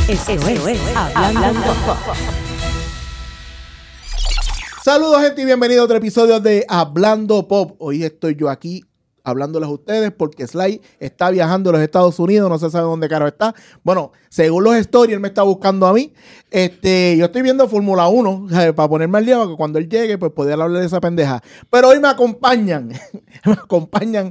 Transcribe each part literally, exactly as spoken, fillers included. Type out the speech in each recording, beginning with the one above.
Esto es Hablando Pop. Saludos, gente, y bienvenidos a otro episodio de Hablando Pop. Hoy estoy yo aquí hablándoles a ustedes porque Sly está viajando a los Estados Unidos, no se sabe dónde caro está. Bueno, según los stories, él me está buscando a mí. Este, yo estoy viendo Fórmula uno, ¿sabes? Para ponerme al día, para que cuando él llegue, pues poder hablar de esa pendeja. Pero hoy me acompañan, me acompañan...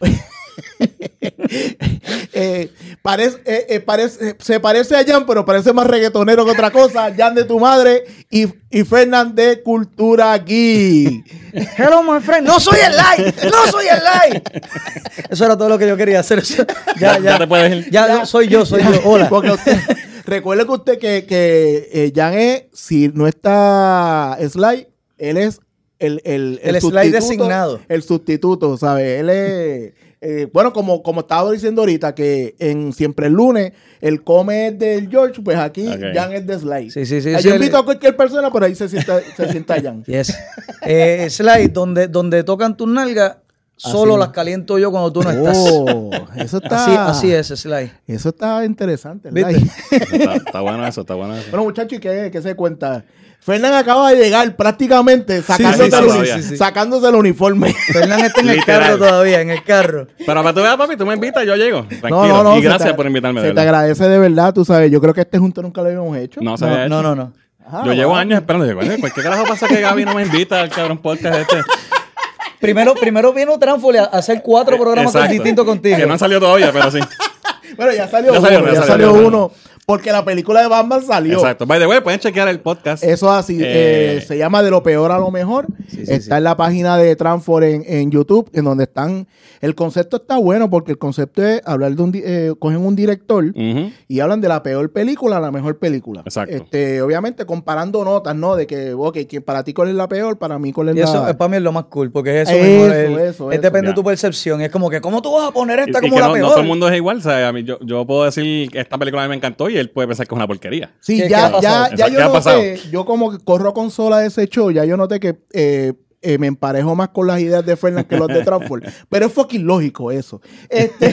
eh, parece, eh, eh, parece, se parece a Jan, pero parece más reggaetonero que otra cosa. Jan de tu madre y, y Fernan de Cultura Geek. Hello, my friend. No soy el live. No soy el live. Eso era todo lo que yo quería hacer. Eso, ya, ya, ya, te puedes ir. Ya, ya soy yo, soy ya, yo. Hola. Porque usted, recuerde que usted que, que eh, Jan es, si no está Sly, él es el, el, el, el Sly designado. El sustituto, ¿sabes? Él es... Eh, bueno, como, como estaba diciendo ahorita, que en Siempre el Lunes el come es del George, pues aquí okay. Jan es de Sly. Sí, sí, sí. Yo sí, invito el... a cualquier persona, pero ahí se sienta, se sienta Jan. Yes. Eh, Sly, donde, donde tocan tus nalgas, solo así las caliento yo cuando tú no estás. Oh, eso está... Así, así es, Sly. Eso está interesante, Sly. está, está bueno eso, está bueno eso. Bueno, muchachos, ¿y qué, qué se cuenta? Fernán acaba de llegar prácticamente sacándose, sí, sí, el, sí, sí, sí. sacándose el uniforme. Fernán está en el carro todavía, en el carro. Pero para tú veas, papi, tú me invitas, yo llego. Tranquilo. No, no, no, y gracias te, por invitarme. Se de te agradece de verdad, tú sabes. Yo creo que este junto nunca lo habíamos hecho. No, se no, había hecho. no, no, no. Ajá, yo llevo años esperando. Digo, ¿por qué carajo pasa que Gaby no me invita al cabrón podcast este? Primero, primero vino Tránfoli a hacer cuatro programas Exacto. distintos contigo. Que no han salido todavía, pero sí. Bueno, ya salió ya uno, salió, ya, ya salió, salió uno. Porque la película de Batman salió. Exacto. By the way, pueden chequear el podcast. Eso así. Eh, eh, se llama De lo peor a lo mejor. Sí, sí, está sí. en la página de Transfor en, en YouTube, en donde están... El concepto está bueno porque el concepto es hablar de un... Eh, cogen un director uh-huh. y hablan de la peor película a la mejor película. Exacto. Este, obviamente comparando notas, ¿no? De que, ok, que para ti cuál es la peor, para mí cuál es y la... eso es para mí es lo más cool, porque es eso, eso mismo. Eso, el, eso, es eso. Depende ya. de tu percepción. Es como que, ¿cómo tú vas a poner esta y, como y la no, peor? No todo el mundo es igual. O sea, a mí, yo, yo puedo decir que esta película a mí me encantó y él puede pensar que es una porquería. Sí, ¿Qué, ya, qué ya, ya yo noté, noté, yo como que corro consola de ese show, ya yo noté que eh, eh, me emparejo más con las ideas de Fernan que los de Transform. Pero es fucking lógico eso. Este,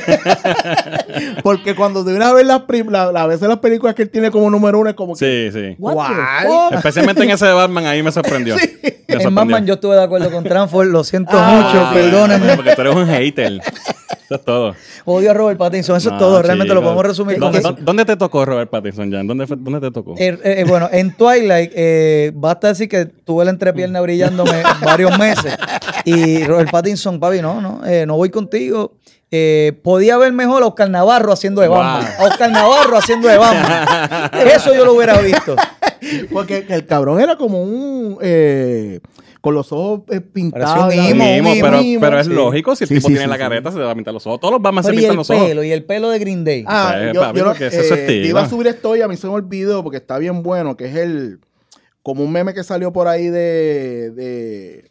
porque cuando te vienes a ver las la, la, a veces las películas que él tiene como número uno es como que... Sí, sí. ¿What? Especialmente en ese de Batman, ahí me sorprendió. Sí. Me en Batman yo estuve de acuerdo con Transform, lo siento ah, mucho, perdónenme. Porque tú eres un hater. Eso es todo. Odio a Robert Pattinson, eso no, es todo. Realmente chico. Lo podemos resumir ¿Dónde, con eso. ¿Dónde te tocó Robert Pattinson, Jan? ¿Dónde, ¿Dónde te tocó? Eh, eh, bueno, en Twilight, eh, basta decir que tuve la entrepierna brillándome varios meses. Y Robert Pattinson, papi, no, no, eh, no voy contigo. Eh, podía ver mejor a Oscar Navarro haciendo de Batman. Wow. A Oscar Navarro haciendo de Batman. Eso yo lo hubiera visto. Porque el cabrón era como un... Eh, con los ojos eh, pintados. Un mimo, mimo, mimo, pero, mimo, pero es sí. lógico, si el sí, tipo sí, tiene sí, la sí. careta, se le va a pintar los ojos. Todos los Batman pero se pintan los ojos. Y el pelo, y el pelo de Green Day. Ah, pues, yo, papi, yo, que eso eh, iba a subir esto y a mí se me olvidó porque está bien bueno, que es el... Como un meme que salió por ahí de... de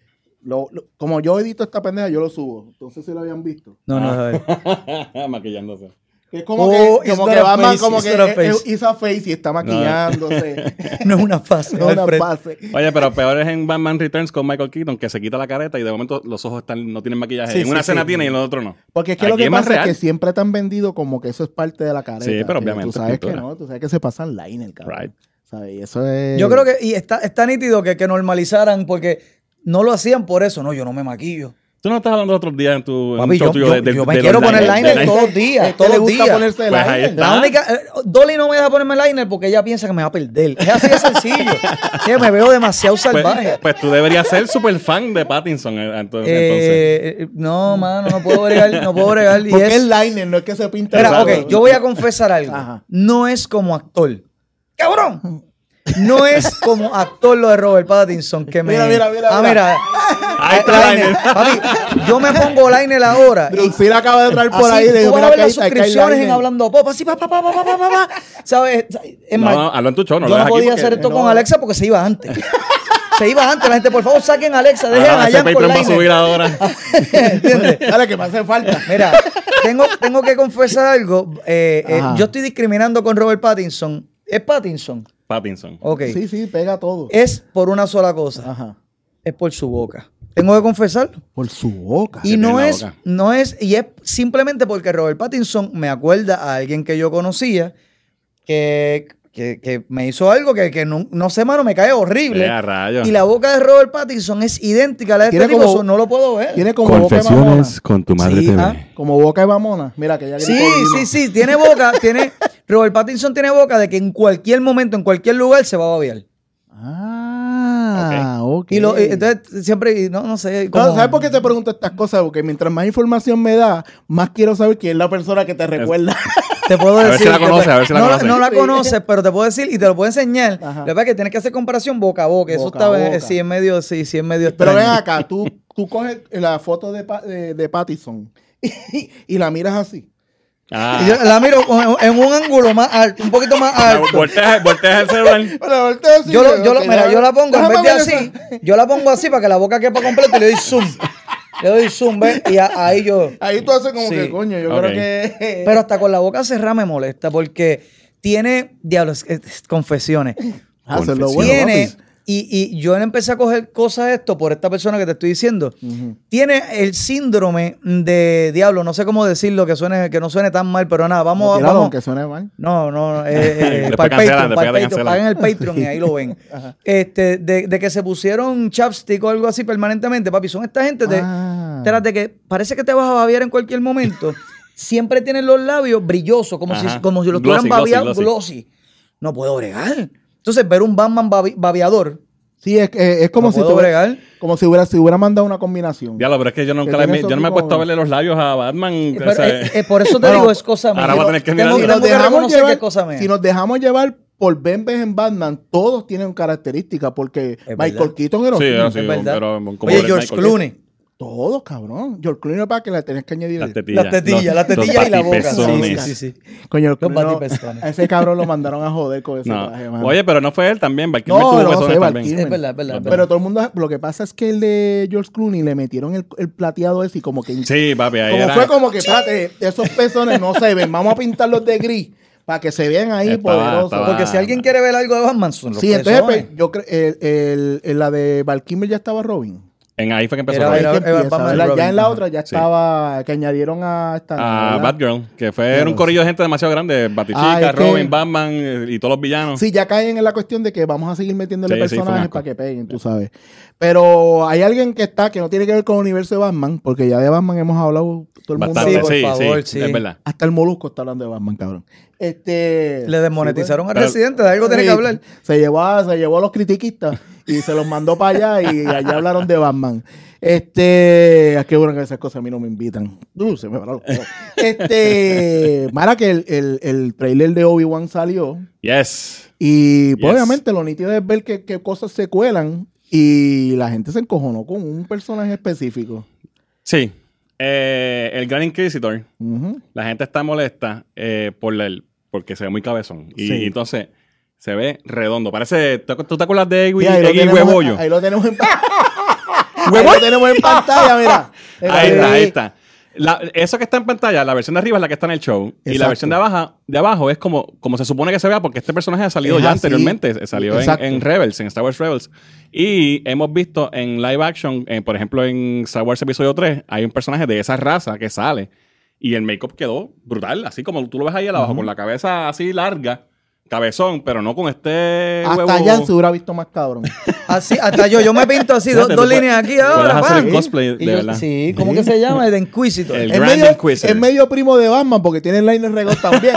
lo, lo, como yo edito esta pendeja, yo lo subo. Entonces, si lo habían visto. No, no, a ver. Maquillándose. Es como oh, que, como que Batman como que face. hizo a face y está maquillándose. No es una fase. No es una fase. Oye, pero peor es en Batman Returns con Michael Keaton, que se quita la careta y de momento los ojos están, no tienen maquillaje. Sí, en sí, una escena sí. tiene y en la otra no. Porque es que Aquí lo que es más pasa real. es que siempre te han vendido como que eso es parte de la careta. Sí, pero obviamente Tú sabes pintura. que no, tú sabes que se pasan liner, cabrón. Right. ¿Sabes? Y eso es... Yo creo que, y está, está nítido que, que normalizaran porque no lo hacían por eso. No, yo no me maquillo. Tú no estás hablando otros días en tu Papi, en show yo, tuyo yo, de, de, yo me de quiero poner liner, liner de todos los días. Es que todos le los gusta días. ponerse Pues ahí liner. está. La única, eh, Dolly no me deja ponerme liner porque ella piensa que me va a perder. Es así de sencillo. Que me veo demasiado salvaje. Pues, pues tú deberías ser súper fan de Pattinson. Entonces, eh, entonces. No, mano, no puedo bregar. No puedo bregar. Y Porque es, es liner, no es que se pinta. Mira, ok, yo voy a confesar algo. Ajá. No es como actor. ¡Cabrón! No es como actor lo de Robert Pattinson que me... Mira, mira, mira. Ah, mira. mira. Ahí está liner. liner. Papi, yo me pongo liner ahora. Sí, la acaba de traer por así, ahí. tú Le digo, vas mira a ver que las hay- hay suscripciones liner. en Hablando Pop. Así, pa, pa, pa, pa, pa, pa, pa, pa. ¿Sabes? Es No, más, no, hazlo en tu show, no yo lo no dejes aquí podía porque- hacer esto no. con Alexa porque se iba antes. Se iba antes. La gente, por favor, saquen a Alexa. Dejen Ahora a ese Jan con Patreon va a liner. subir ahora. ¿Entiendes? Dale, que me hace falta. Mira, tengo, tengo que confesar algo. Eh, eh, Ajá. yo estoy discriminando con Robert Pattinson. ¿Es Pattinson? Pattinson. Ok. Sí, sí, pega todo. Es por una sola cosa. Ajá. Es por su boca. Tengo que confesarlo. Por su boca. Y no tiene la es, boca. no es, y es simplemente porque Robert Pattinson me acuerda a alguien que yo conocía que, que, que me hizo algo que, que no, no sé, mano, me cae horrible. Eh, a rayos. Y la boca de Robert Pattinson es idéntica a la de Tiene este tipo, como- so no lo puedo ver. Tiene como boca de mamona. Confesiones con tu madre Sí, T V. ah. Como boca de mamona. Mira que ya gritó Sí, Lino. sí, sí, tiene boca, tiene... Robert Pattinson tiene boca de que en cualquier momento, en cualquier lugar se va a babear. Ah, ok. Y lo, y entonces siempre, y no, no sé. No, como- ¿sabes por qué te pregunto estas cosas? Porque mientras más información me da, más quiero saber quién es la persona que te recuerda. Te puedo A ver decir. si la te conoce, puedo- a ver si la no, conoce. No la Sí. conoces, pero te puedo decir y te lo puedo enseñar. Ajá. Lo que pasa es que tienes que hacer comparación boca a boca. Eso Boca está, a eh, boca. sí, en medio, sí, sí, en medio Pero ven extraño. acá, tú, tú coges la foto de, Pa- de, de Pattison y, y la miras así. Ah. Y yo la miro en, en un ángulo más alto, un poquito más alto. Volteas, volteas el celular. Bueno, volteo así, Yo, lo, yo, lo- ok, mira, yo la pongo en déjame vez de ver así, esa. yo la pongo así para que la boca quepa completa y le doy zoom. Le doy zoom, ¿ves? Y a- ahí yo. Ahí tú haces como Sí. que, coño, yo Ok. creo que... Pero hasta con la boca cerrada me molesta porque tiene, diablos, eh, confesiones. Ah, eso es lo bueno, Tiene, papi. y, y yo empecé a coger cosas de esto por esta persona que te estoy diciendo. Ujú. Tiene el síndrome de diablo, no sé cómo decirlo, que suene, que no suene tan mal, pero nada, vamos No, a. tíralo, Vamos, aunque suene mal. no, no, eh, eh, Después para el cancelan, Patreon, después para el te Patreon, cancelan. paguen el Patreon y ahí lo ven. este, de, de que se pusieron chapstick o algo así permanentemente, papi, son esta gente de, Ah. tras de que parece que te vas a babear en cualquier momento, siempre tienen los labios brillosos, como si, Ajá. como si los Glossy, tuvieran babeado, glossy, glossy. No puedo bregar. Entonces, ver un Batman babi- babeador, Sí, es, es, es como, no si puedo tuviera- bregar. como si hubiera, si hubiera mandado una combinación. Diablo, pero es que yo nunca Que la he tiene mi- eso yo no me he así puesto a como- verle los labios a Batman. o Pero, sea, eh, eh, por eso te Bueno, digo, es cosa mía. ahora voy a tener que Tengo- mirarlo. si tengo nos, que dejamos reconocer llevar, que es cosa mía. si nos dejamos llevar por Ben Ben en Batman, todos tienen características, porque Es Michael verdad. Keaton era sí, así. así, es verdad. pero como Oye, eres George Michael Clooney. Todos, cabrón. George Clooney para que la tenés que añadir. Las tetillas. Las tetillas, los- las tetillas los y la boca. Sí, batipezones. sí, sí, sí. Coño, Los Clooney no- batipezones. a ese cabrón lo mandaron a joder con ese No. traje, mano. Oye, pero no fue él también. Val Kilmer No, tuvo no, pezones fue Val también. Kilmer. Es verdad, es verdad. es Pero verdad. todo el mundo, lo que pasa es que el de George Clooney le metieron el, el plateado ese y como que... Sí, papi, ahí como era. fue como que, espérate, esos pezones no se ven, vamos a pintarlos de gris para que se vean ahí Estaba- poderosos. estaba- Porque si alguien quiere ver algo de Batman, son los Sí, entonces pezones. pues, yo creo, el, el, el- la de Val Kilmer ya estaba Robin. En ahí fue que empezó. Era- Ahí Ahí era- que era empieza, Batman ¿verdad? Robin, Ya en la ajá. otra ya Sí. estaba, que añadieron a esta... a ¿verdad? Batgirl, que fue Claro, era un corillo sí. de gente demasiado grande. Ah, Batichica, es que- Robin, Batman eh, y todos los villanos. Sí, ya caen en la cuestión de que vamos a seguir metiéndole Sí, sí, fue un personajes asco. para que peguen, tú sabes. Pero hay alguien que está, que no tiene que ver con el universo de Batman, porque ya de Batman hemos hablado todo el mundo. Bastante, Sí, habla- por sí, favor, sí, sí. es verdad. Hasta el Molusco está hablando de Batman, cabrón. Este, Le desmonetizaron al Pero- residente, de algo tiene que Sí, hablar. Se llevó, a, se llevó a los critiquistas y se los mandó para allá y allá hablaron de Batman. Este, ah, qué bueno que esas cosas a mí no me invitan. Uh, se me paró los codos. Este, Mara, que el, el, el trailer de Obi-Wan salió Yes. y pues, Yes. obviamente lo nítido es ver que, que cosas se cuelan y la gente se encojonó con un personaje específico. Sí. Eh, el Gran Inquisitor. Ujú. La gente está molesta eh, por el, porque se ve muy cabezón. Y Sí. entonces se ve redondo. Parece. ¿Tú, tú te acuerdas de Egui, Sí, ahí, lo Egui tenemos, Huevollo? ahí lo tenemos en ahí lo tenemos en pantalla, mira. Ahí está, ahí está. La- eso que está en pantalla, la versión de arriba es la que está en el show. Y la Exacto. versión de abajo, de abajo es como, como se supone que se vea, porque este personaje ha salido Es ya así. anteriormente. Salió en, Exacto. en Rebels, en Star Wars Rebels. Y hemos visto en live action, eh, por ejemplo, en Star Wars Episodio tres, hay un personaje de esa raza que sale. Y el make-up quedó brutal, así como tú lo ves ahí abajo, con la cabeza así larga, cabezón, pero no con este Hasta huevo. Jan se hubiera visto más cabrón. Así, hasta yo, yo me pinto así, dos, Fíjate, dos tú puedes- líneas aquí puedes ahora. hacer pan. el cosplay, Y de yo- verdad. Sí, ¿cómo que se llama? El de Inquisitor. El Es Grand medio, Inquisitor. es medio primo de Batman porque tiene el liner regos también.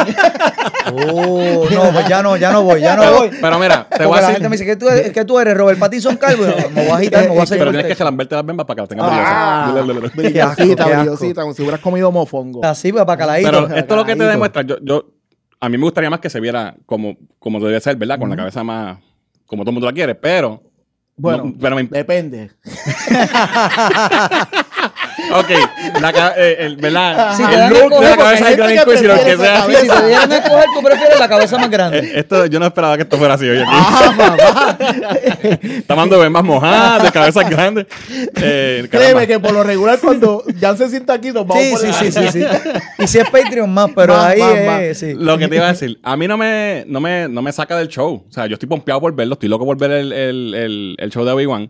Oh, no, pues ya no, ya no voy, ya no Pero, voy. pero mira, te Porque voy a la decir. gente me dice, ¿qué tú eres, ¿qué tú eres Robert Pattinson Calvo? No, me voy a agitar, me voy a hacer Pero corte. tienes que jalamberte las bembas para que las tengas Ah, brillosas. brillosita, qué asco. brillosita, como si hubieras comido mofongo. Así, pues, para caladito. Pero esto es lo que te cagadito. demuestra. Yo, yo, a mí me gustaría más que se viera como, como debe ser, ¿verdad? Con la cabeza más. Como todo el mundo la quiere, pero. Bueno, no, pero me, depende. ok, la, ca- eh, el, ¿verdad? Si te el dan a look de escoger, la porque cabeza hay del Gran gente que Inquisitor, que prefiere sea. esa Sí, si te dieran a escoger, tú prefieres la cabeza más grande. Eh, Esto yo no esperaba que esto fuera así hoy aquí. Ah, papá. Está mandando bembas mojadas, de cabezas grandes. Eh, caramba. Créeme que por lo regular cuando Jan se sienta aquí nos vamos Sí, por sí, el- sí, sí, sí. Y si es Patreon más, pero Más, ahí más, es, más. sí. Lo que te iba a decir, a mí no me, no me, no me saca del show. O sea, yo estoy pompeado por verlo, estoy loco por ver el, el, el, el show de Obi-Wan.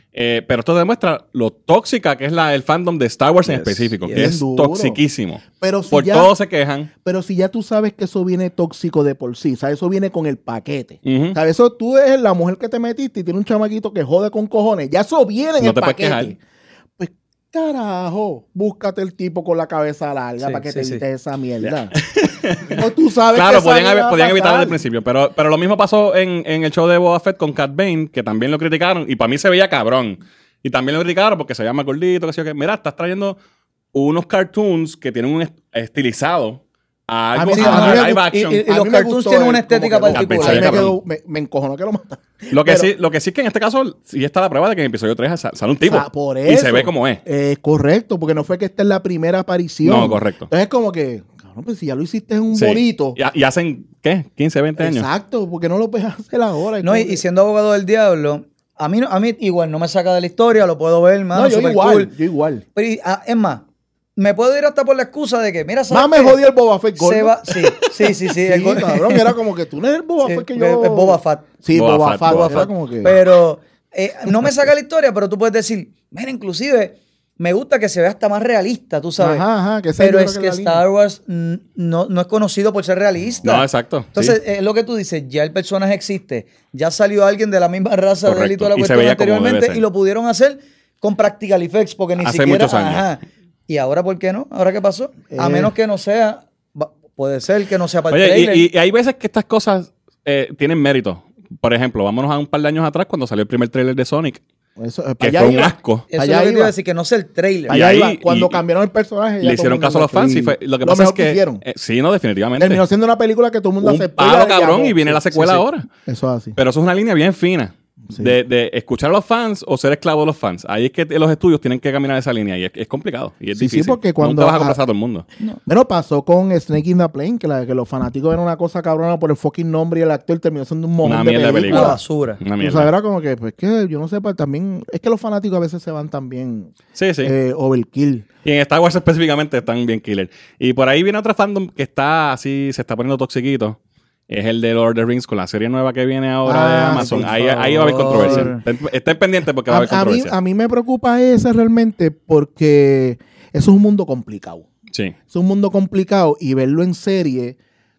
Eh, pero esto demuestra lo tóxica que es la, el fandom de Star Wars en Yes, específico, yes. que es Bien duro. toxiquísimo. Pero si Por ya, todo se quejan. pero si ya tú sabes que eso viene tóxico de por sí, ¿sabes? Eso viene con el paquete. Ujú. ¿Sabes? Eso tú eres la mujer que te metiste y tiene un chamaquito que jode con cojones. Ya eso viene en No el te puedes paquete. quejar. Pues carajo, búscate el tipo con la cabeza larga Sí, para que sí, te sí. evites esa mierda. No, tú sabes Claro, que esa podían, mierda haber- va a podían evitarlo pasar. desde el principio. Pero, pero lo mismo pasó en, en el show de Boba Fett con Cat Bane, que también lo criticaron. Y para mí se veía cabrón. Y también lo criticaron porque se veía más gordito. Que sé yo qué. Mira, estás trayendo unos cartoons que tienen un est- estilizado a algo A mí sí, a a mí me live gusta- action. y- y- A los mí me cartoons gustó tienen el- una estética como quedó. particular. A mí me, Cabrón. quedó- me, me encojonó que lo mataron. Lo que, Pero- sí, lo que sí es que en este caso sí está la prueba de que en el episodio tres sal- sale un tipo. O sea, por y se eso. ve como es. Eh, correcto, porque no fue que esta es la primera aparición. No, correcto. Entonces es como que, cabrón, pues si ya lo hiciste en un Sí. bonito. Y, y hacen, ¿qué? quince, veinte años. Exacto, porque no lo puedes hacer ahora. No, y, Como y que- siendo abogado del diablo, a mí, no- a mí igual no me saca de la historia, lo puedo ver, mano, no, yo super igual, cool. yo igual. Pero, y, ah, es más, me puedo ir hasta por la excusa de que, mira, ¿sabes Más me qué? jodía el Boba Fett gordo. Se va, sí, sí, sí, sí. Sí, el go- cabrón, era como que tú no eres el Boba Sí, Fett que es- yo... es Boba Fett. Sí, Boba Boba, Fett, Fett. Boba era Fett. como que... Pero eh, no me saca la historia, pero tú puedes decir, mira, inclusive, me gusta que se vea hasta más realista, tú sabes. Ajá, ajá, que esa Pero yo creo es que que es la línea. Star Wars mm, no, no es conocido por ser realista. No, exacto. Entonces, sí. es lo que tú dices, ya el personaje existe, ya salió alguien de la misma raza de él y Correcto. toda la Y se cuestión veía como debe anteriormente ser. y lo pudieron hacer con practical effects porque ni Hace siquiera... muchos años. Ajá. ¿Y ahora por qué no? ¿Ahora qué pasó? A Eh. menos que no sea... va- Puede ser que no sea para el Oye, trailer. y, y- y hay veces que estas cosas eh, tienen mérito. Por ejemplo, vámonos a un par de años atrás cuando salió el primer trailer de Sonic, Eso, eh, que allá fue un iba. asco. Eso allá es lo que te iba. iba a decir, que no sea el trailer. Allá Y iba. ahí- Cuando y- cambiaron el personaje... ya todo Le el hicieron mundo caso a los lo fans achó y fue, lo que lo pasa es mejor que que... hicieron. eh, sí, no, definitivamente. Terminó siendo una película que todo el mundo un aceptó. palo, y cabrón, amó. y viene la Sí, secuela sí, sí. ahora. Eso es así. Pero eso es una línea bien fina. Sí. De, de escuchar a los fans o ser esclavo de los fans. Ahí es que los estudios tienen que caminar esa línea y es, es complicado y es Sí, sí, difícil. porque cuando- Nunca vas a complacer a todo el mundo. Bueno, pasó con Snake in the Plane, que, la- que los fanáticos eran una cosa cabrona por el fucking nombre y el actor terminó siendo un Una momento de mierda de película. Una película. basura. Una O mierda. sea, era como que, pues que yo no sé, pues, también, es que los fanáticos a veces se van también Sí, sí. eh, overkill. Y en Star Wars específicamente están bien killer. Y por ahí viene otra fandom que está así, se está poniendo toxiquito. Es el de Lord of the Rings con la serie nueva que viene ahora Ah, de Amazon. por ahí, ahí va a haber favor. controversia. Estén, estén pendientes porque va a A, haber a mí, controversia. a mí me preocupa ese realmente porque eso es un mundo complicado. Sí. Es un mundo complicado y verlo en serie,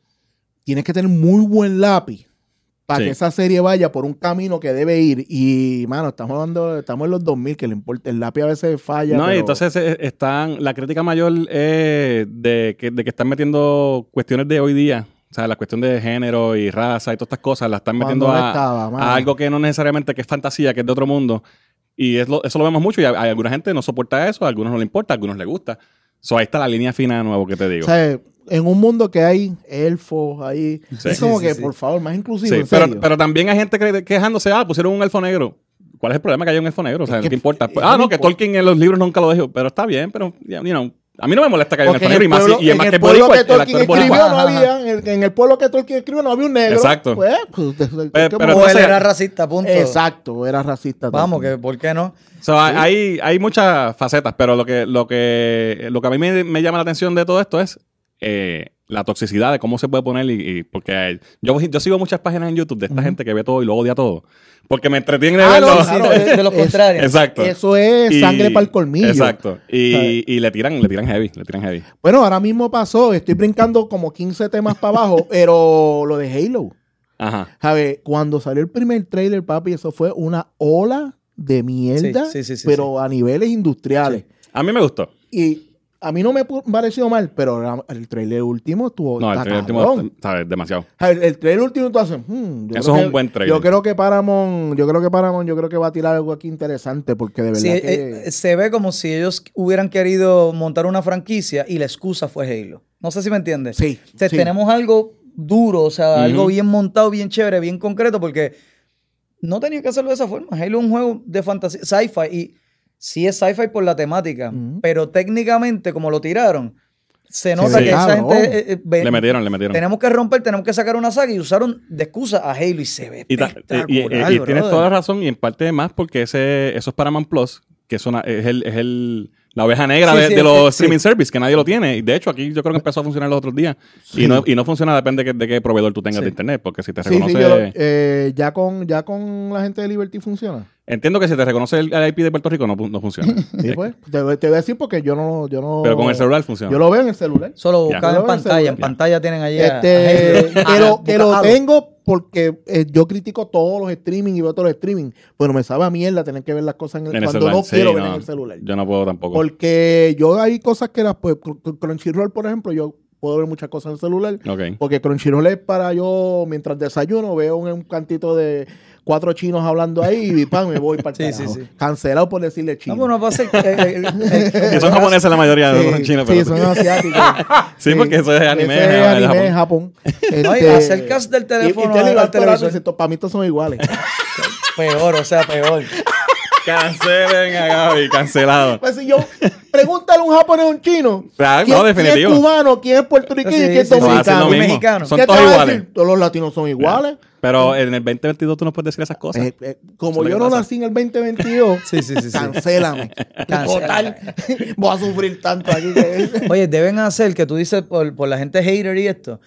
tienes que tener muy buen lápiz para Sí. que esa serie vaya por un camino que debe ir. Y, mano, estamos hablando, estamos en los dos mil, que le importa, el lápiz a veces falla. No, y pero- entonces eh, están, la crítica mayor es de que, de que están metiendo cuestiones de hoy día. O sea, la cuestión de género y raza y todas estas cosas, la están Cuando metiendo no a, estaba, mano. a algo que no necesariamente que es fantasía, que es de otro mundo. Y es lo- eso lo vemos mucho y hay, hay alguna gente no soporta eso, a algunos no le importa, a algunos les gusta. So, ahí está la línea fina de nuevo que te digo. O sea, en un mundo que hay elfos ahí, Sí. es como Sí, que, sí, sí. por favor, más inclusivo, Sí, en serio. pero, pero también hay gente que- quejándose, ah, pusieron un elfo negro. ¿Cuál es el problema que haya un elfo negro? O sea, Es que- ¿qué importa? es Pues, que ah, no no, que importa. Tolkien en los libros nunca lo dijo. Pero está bien, pero, you know, a mí no me molesta que haya un Porque elfo en negro el y, más, pueblo, si- y es en más el que es pueblo boricua, que el Tolkien actor es escribió boricua. no Ajá, había, en el, en el pueblo que Tolkien escribió no había un negro. Exacto. Pues, pues, Pero- ¿qué pero más? O él entonces- era racista, punto. Exacto, era racista. Vamos, Tolkien. que ¿por qué no? So, hay, hay muchas facetas, pero lo que, lo que, lo que a mí me, me llama la atención de todo esto es eh, la toxicidad de cómo se puede poner. Y, y porque yo, yo sigo muchas páginas en YouTube de esta gente que ve todo y lo odia todo. Porque me entretiene de Ah, verlo. no, Sí, claro, de, de los es- contrarios. Exacto. Eso es Y- sangre para el colmillo. Exacto. Y, ¿Sabes? y le tiran, le tiran heavy, le tiran heavy. Bueno, ahora mismo pasó, estoy brincando como quince temas para abajo, pero lo de Halo. Ajá. ¿Sabes? Cuando salió el primer trailer, papi, eso fue una ola de mierda, Sí, sí, sí, sí, pero a niveles industriales. A mí me gustó. Y a mí no me pu- pareció mal, pero la- el trailer último estuvo. No, el está trailer último, cabrón. ¿sabes? Demasiado. El, el trailer último tú haces, hmm, yo Eso creo es que- un buen trailer. Yo creo que Paramount, yo creo que Paramount, yo creo que va a tirar algo aquí interesante, porque de verdad Sí, que... eh, se ve como si ellos hubieran querido montar una franquicia y la excusa fue Halo. No sé si me entiendes. Sí, O sea, sí. tenemos algo duro, o sea, Ujú. algo bien montado, bien chévere, bien concreto, porque no tenía que hacerlo de esa forma. Halo es un juego de fantasía, sci-fi, y sí es sci-fi por la temática, Ujú. pero técnicamente, como lo tiraron, se nota ve que esa cabrón. gente... eh, eh, ve- Le metieron, le metieron. Tenemos que romper, tenemos que sacar una saga y usaron de excusa a Halo y se ve Y, ta- espectacular, y- y- y tienes brother. toda la razón y en parte más porque ese, eso es Paramount Plus, que es, una, es, el, es el La oveja negra Sí, de, sí, de los sí. streaming service, que nadie lo tiene. Y de hecho, aquí yo creo que empezó a funcionar los otros días. Sí. Y, no, y no funciona, depende de, que- de qué proveedor tú tengas Sí. de internet. Porque si te Sí, reconoce... sí, yo lo- eh, ya, con, ya con la gente de Liberty funciona. Entiendo que si te reconoce el, el I P de Puerto Rico, no, no funciona. Sí, pues, te, te voy a decir porque yo no, yo no... Pero con el celular funciona. Yo lo veo en el celular. Solo Ya. buscar Yo en lo veo en pantalla. En celular. pantalla tienen allí. a- Este, a gente. que lo, que lo Busca- tengo porque eh, yo critico todos los streaming y veo todos los streaming. Bueno, me sabe a mierda tener que ver las cosas en el, En el cuando celular. no Sí, quiero ver no. en el celular. Yo no puedo tampoco. Porque yo hay cosas que las pues, con- con Crunchyroll, por ejemplo, yo puedo ver muchas cosas en el celular. Ok. Porque Crunchyroll es para yo, mientras desayuno, veo un, un cantito de cuatro chinos hablando ahí y pan, me voy para el Sí, carajo. sí, sí. Cancelado por decirle chino. No, bueno, va a ser. eh, eh, eh, Que son japoneses la mayoría, no son chinos. sí, pero... son asiáticos. Sí, porque eso es anime, Ese es de anime de Japón. Japón. No, y Este, acercas del teléfono y, y te digo, al televisor. para mí todos son iguales. Peor, o sea, peor. Cancelen a Gaby, cancelado. Pues si yo pregúntale a un japonés o un chino, Claro, ¿quién, no, definitivo. quién es cubano, quién es puertorriqueño Sí, y quién es sí, sí. No, hacen dominicano? lo mismo. mexicano. Son ¿Qué te todos va a iguales. decir? Todos los latinos son iguales. Pero en el veinte veintidós tú no puedes decir esas cosas. Eh, eh, como Eso es yo lo no que pasa. nací en el veinte veintidós, Sí, sí, sí. sí. cancélame. Cancela. Total, voy a sufrir tanto aquí. Que... Oye, deben hacer que tú dices por, por la gente hater y esto.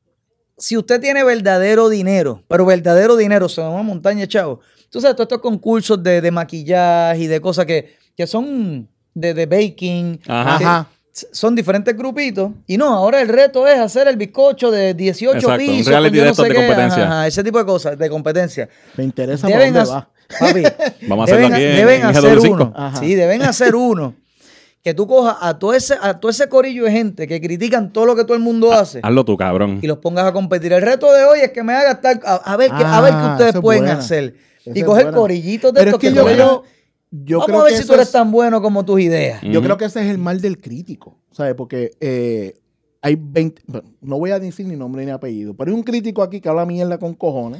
Si usted tiene verdadero dinero, pero verdadero dinero, se va a una montaña, chavo. Tú sabes, todos estos concursos de, de maquillaje y de cosas que, que son de, de baking. Ajá. que Ajá. Son diferentes grupitos. Y no, ahora el reto es hacer el bizcocho de dieciocho Exacto, un pisos. reality con yo de no estos sé de qué. competencia. Ajá, ajá, ese tipo de cosas, de competencia. Me interesa por Deben, dónde hac- va. papi, Vamos a hacerlo deben, aquí en- deben en hacer G W cinco. uno. Ajá. Sí, deben hacer uno. Que tú cojas a todo, ese, a todo ese corillo de gente que critican todo lo que todo el mundo hace Hazlo tú, cabrón. y los pongas a competir. El reto de hoy es que me haga estar a, a ver, qué, a ver qué Ah, ustedes esa es pueden buena. hacer. Esa Y es coger buena. corillitos de Pero es estos que que yo tú digas, creo, yo vamos creo a ver que si eso tú eres es- tan bueno como tus ideas. Yo Ujú. creo que ese es el mal del crítico, ¿sabes? Porque eh, hay veinte, bueno, no voy a decir ni nombre ni apellido, pero hay un crítico aquí que habla mierda con cojones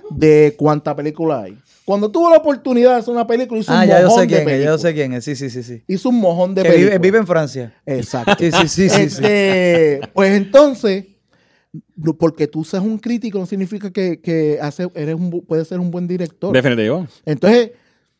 de cuánta película hay. Cuando tuvo la oportunidad de hacer una película, hizo Ah, un ya yo mojón sé de quién es, ya yo películas. sé quién es. Sí, sí, sí, sí. Hizo un mojón de Que vive, películas. vive en Francia. Exacto. Sí, sí, sí, sí, sí. Este, pues entonces, no- porque tú seas un crítico no significa que, que hace, eres un, bu- puedes ser un buen director. Definitivo. Entonces,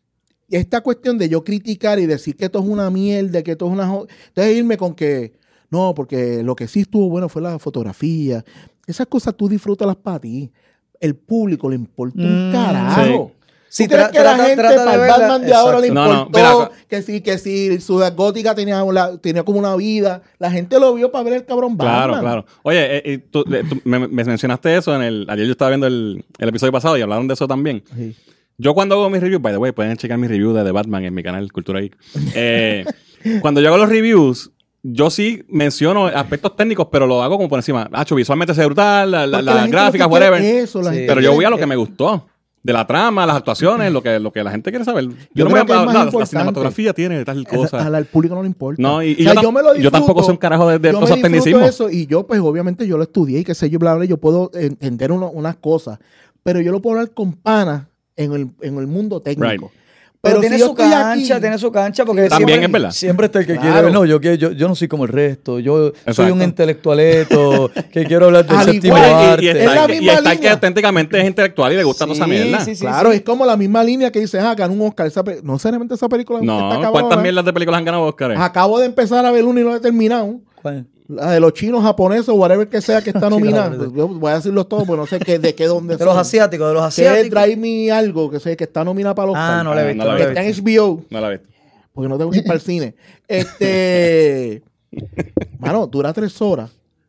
esta cuestión de yo criticar y decir que esto es una mierda, que esto es una... jo- Entonces irme con que, no, porque lo que sí estuvo bueno fue la fotografía. Esas cosas tú disfrútalas para ti. El público le importa un Mm, carajo. Sí, ¿Tú crees tra- que la trata- gente trata de para el verla- Batman de ahora le Exacto. No, no, importó mira, que sí, que sí, Ciudad Gótica tenía, una- tenía como una vida? La gente lo vio para ver el cabrón Claro, Batman. claro. Oye, eh, eh, tú, eh, tú me, me mencionaste eso en el... Ayer yo estaba viendo el, el episodio pasado y hablaron de eso también. Sí. Yo cuando hago mis reviews, by the way, pueden checar mis reviews de The Batman en mi canal Cultura Geek. Eh, cuando yo hago los reviews, yo sí menciono aspectos técnicos, pero lo hago como por encima. Hacho, visualmente se ve brutal, la, la, Porque las la gente gráficas, lo que quiere whatever. es eso, la Sí. gente Pero yo quiere- voy a lo que me gustó. De la trama, las actuaciones, lo que, lo que la gente quiere saber. Yo, Yo no creo me que es voy a más la, la importante. cinematografía tiene tal cosa. Al, al público no le importa. No, y- y O sea, yo tam- me lo yo tampoco disfruto, soy un carajo de- de yo todos me esos disfruto tecnicismos. eso, y yo, pues, obviamente, yo lo estudié y qué sé yo, bla, bla, yo puedo entender uno- unas cosas, pero yo lo puedo hablar con panas en el, en el mundo técnico. Right. Pero, si tiene yo su estoy cancha, aquí- tiene su cancha, porque También siempre, es verdad. siempre está el que Claro. quiere ver, no, yo, quiero- yo, yo no soy como el resto, yo soy Exacto. un intelectualeto que quiero hablar del Al séptimo igual, y- arte. Y, y Es está, la que- y misma está que línea. auténticamente es intelectual y le gusta toda esa Sí, mierda. sí, sí, Claro, sí. es como la misma línea que dice, ah, ganó un Oscar. Esa pe- no necesariamente esa película está No, cabrona. ¿cuántas mierdas de películas han ganado Oscar? Acabo de empezar a ver una y no la he terminado. ¿Cuál? La de los chinos, japoneses, o whatever que sea que está Chinos, nominada. japoneses. Yo voy a decirlos todos, pues no sé qué, de qué, dónde De los son. asiáticos, de los Que es asiáticos. Drive Me algo, que sé que está nominada para los Oscar. Ah, no la he Ah, visto, no no la la he he Está en visto. H B O. No la ves. Porque no tengo que ir para el cine. Este. Mano, dura tres horas.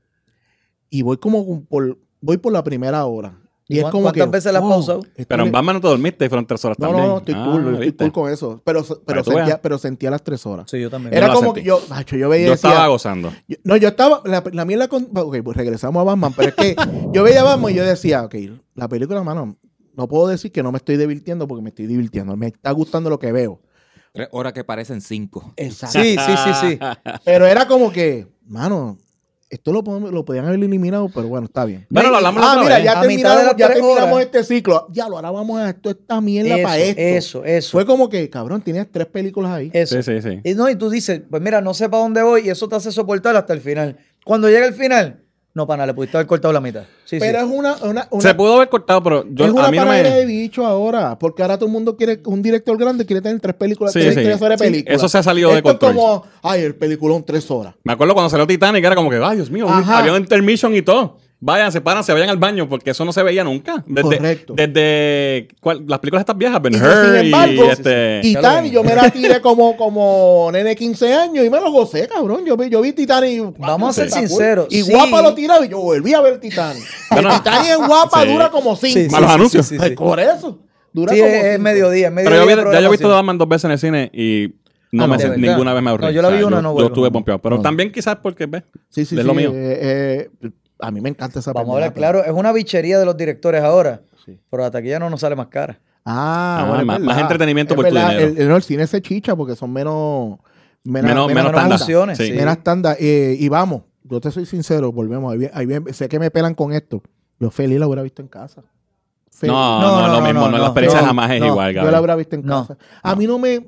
Y voy como por. Voy por la primera hora. Y ¿Y es cuán- como cuántas que. veces la has wow, pausado? esto Pero en le- Batman no te dormiste y fueron tres horas No, también. no, no, estoy Ah, cool, estoy ¿viste? cool con eso. Pero, pero, Para que tú sentía, veas. pero sentía las tres horas. Sí, yo también. Era Yo no la como sentí. que yo, macho, yo veía y Yo decía, estaba gozando. yo- no, yo estaba, la, la mierda con, ok, pues regresamos a Batman, pero es que yo veía a Batman y yo decía, ok, la película, mano, no puedo decir que no me estoy divirtiendo porque me estoy divirtiendo, me está gustando lo que veo. Tres horas que parecen cinco. Exacto. Sí, sí, sí, sí. Pero era como que, mano, esto lo, podemos- lo podían haber eliminado, pero bueno, está bien. Bueno, lo hablamos la Ah, otra mira, vez. ya A mitad de terminamos, las ya tres terminamos horas. este ciclo. Ya lo, ahora vamos a esto, esta mierda para Eso, esto. eso, eso. Fue como que, cabrón, tienes tres películas ahí. Eso. Sí, sí, sí. Y no, y tú dices, pues mira, no sé para dónde voy y eso te hace soportar hasta el final. Cuando llega el final, No, pana, le pudiste haber cortado la mitad. Sí, Pero sí. es una, una, una- Se pudo haber cortado, pero yo, es una a mí no paradera de me... bicho ahora. Porque ahora todo el mundo quiere, un director grande quiere tener tres películas, Sí, tres sí. historias sobre Sí, películas. eso se ha salido de Esto es control. como, ay, el peliculón tres horas. Me acuerdo cuando salió Titanic, era como que, ay, Dios mío, Ajá. había un intermission y todo. Vayan, sepárense, vayan al baño, porque eso no se veía nunca. Desde, Correcto. Desde ¿cuál? Las películas estas viejas, Ben Y yo, Hur sin y embargo, este... Titanic, yo me la tiré como, como nene de quince años y me lo gocé, cabrón. Yo, vi- yo vi Titanic. y, Vamos a ser está cool. sinceros, Y sí. guapa lo tiraba y yo volví a ver Titanic. Bueno, El Titanic en guapa sí. dura como cinco. Sí, sí, Malos sí, anuncios. sí, sí, Ay, sí. por eso. Dura Sí, como es, es cinco. mediodía, es mediodía. Pero yo, vi- de ya yo he visto programación. The Batman dos veces en el cine y no Ah, me no, sé- de verdad. ninguna vez me aburrí. No, yo la vi una, no yo, vuelvo. yo estuve pompeado. Pero No. también quizás porque, ¿ves? Sí, sí, es sí. lo mío. eh, eh, a mí me encanta esa Vamos a pendeja, hablar claro, es una bichería de los directores ahora. Sí. Pero la taquilla no nos sale más cara. Ah, Ah, bueno, es más- verdad. más entretenimiento Es por tu verdad, dinero. El, el- no, el cine se chicha porque son menos... Menos, Menos- menos tanda. funciones. Sí. Sí. Menos tanda. Eh, y vamos, yo te soy sincero, volvemos. Ahí, bien- ahí bien- sé que me pelan con esto. Yo feliz la hubiera visto en casa. Feliz. No, No, no, no, lo no, mismo. no, No, no. la experiencia No, jamás es no, igual, yo Gaby. la hubiera visto en No. casa. A mí no me...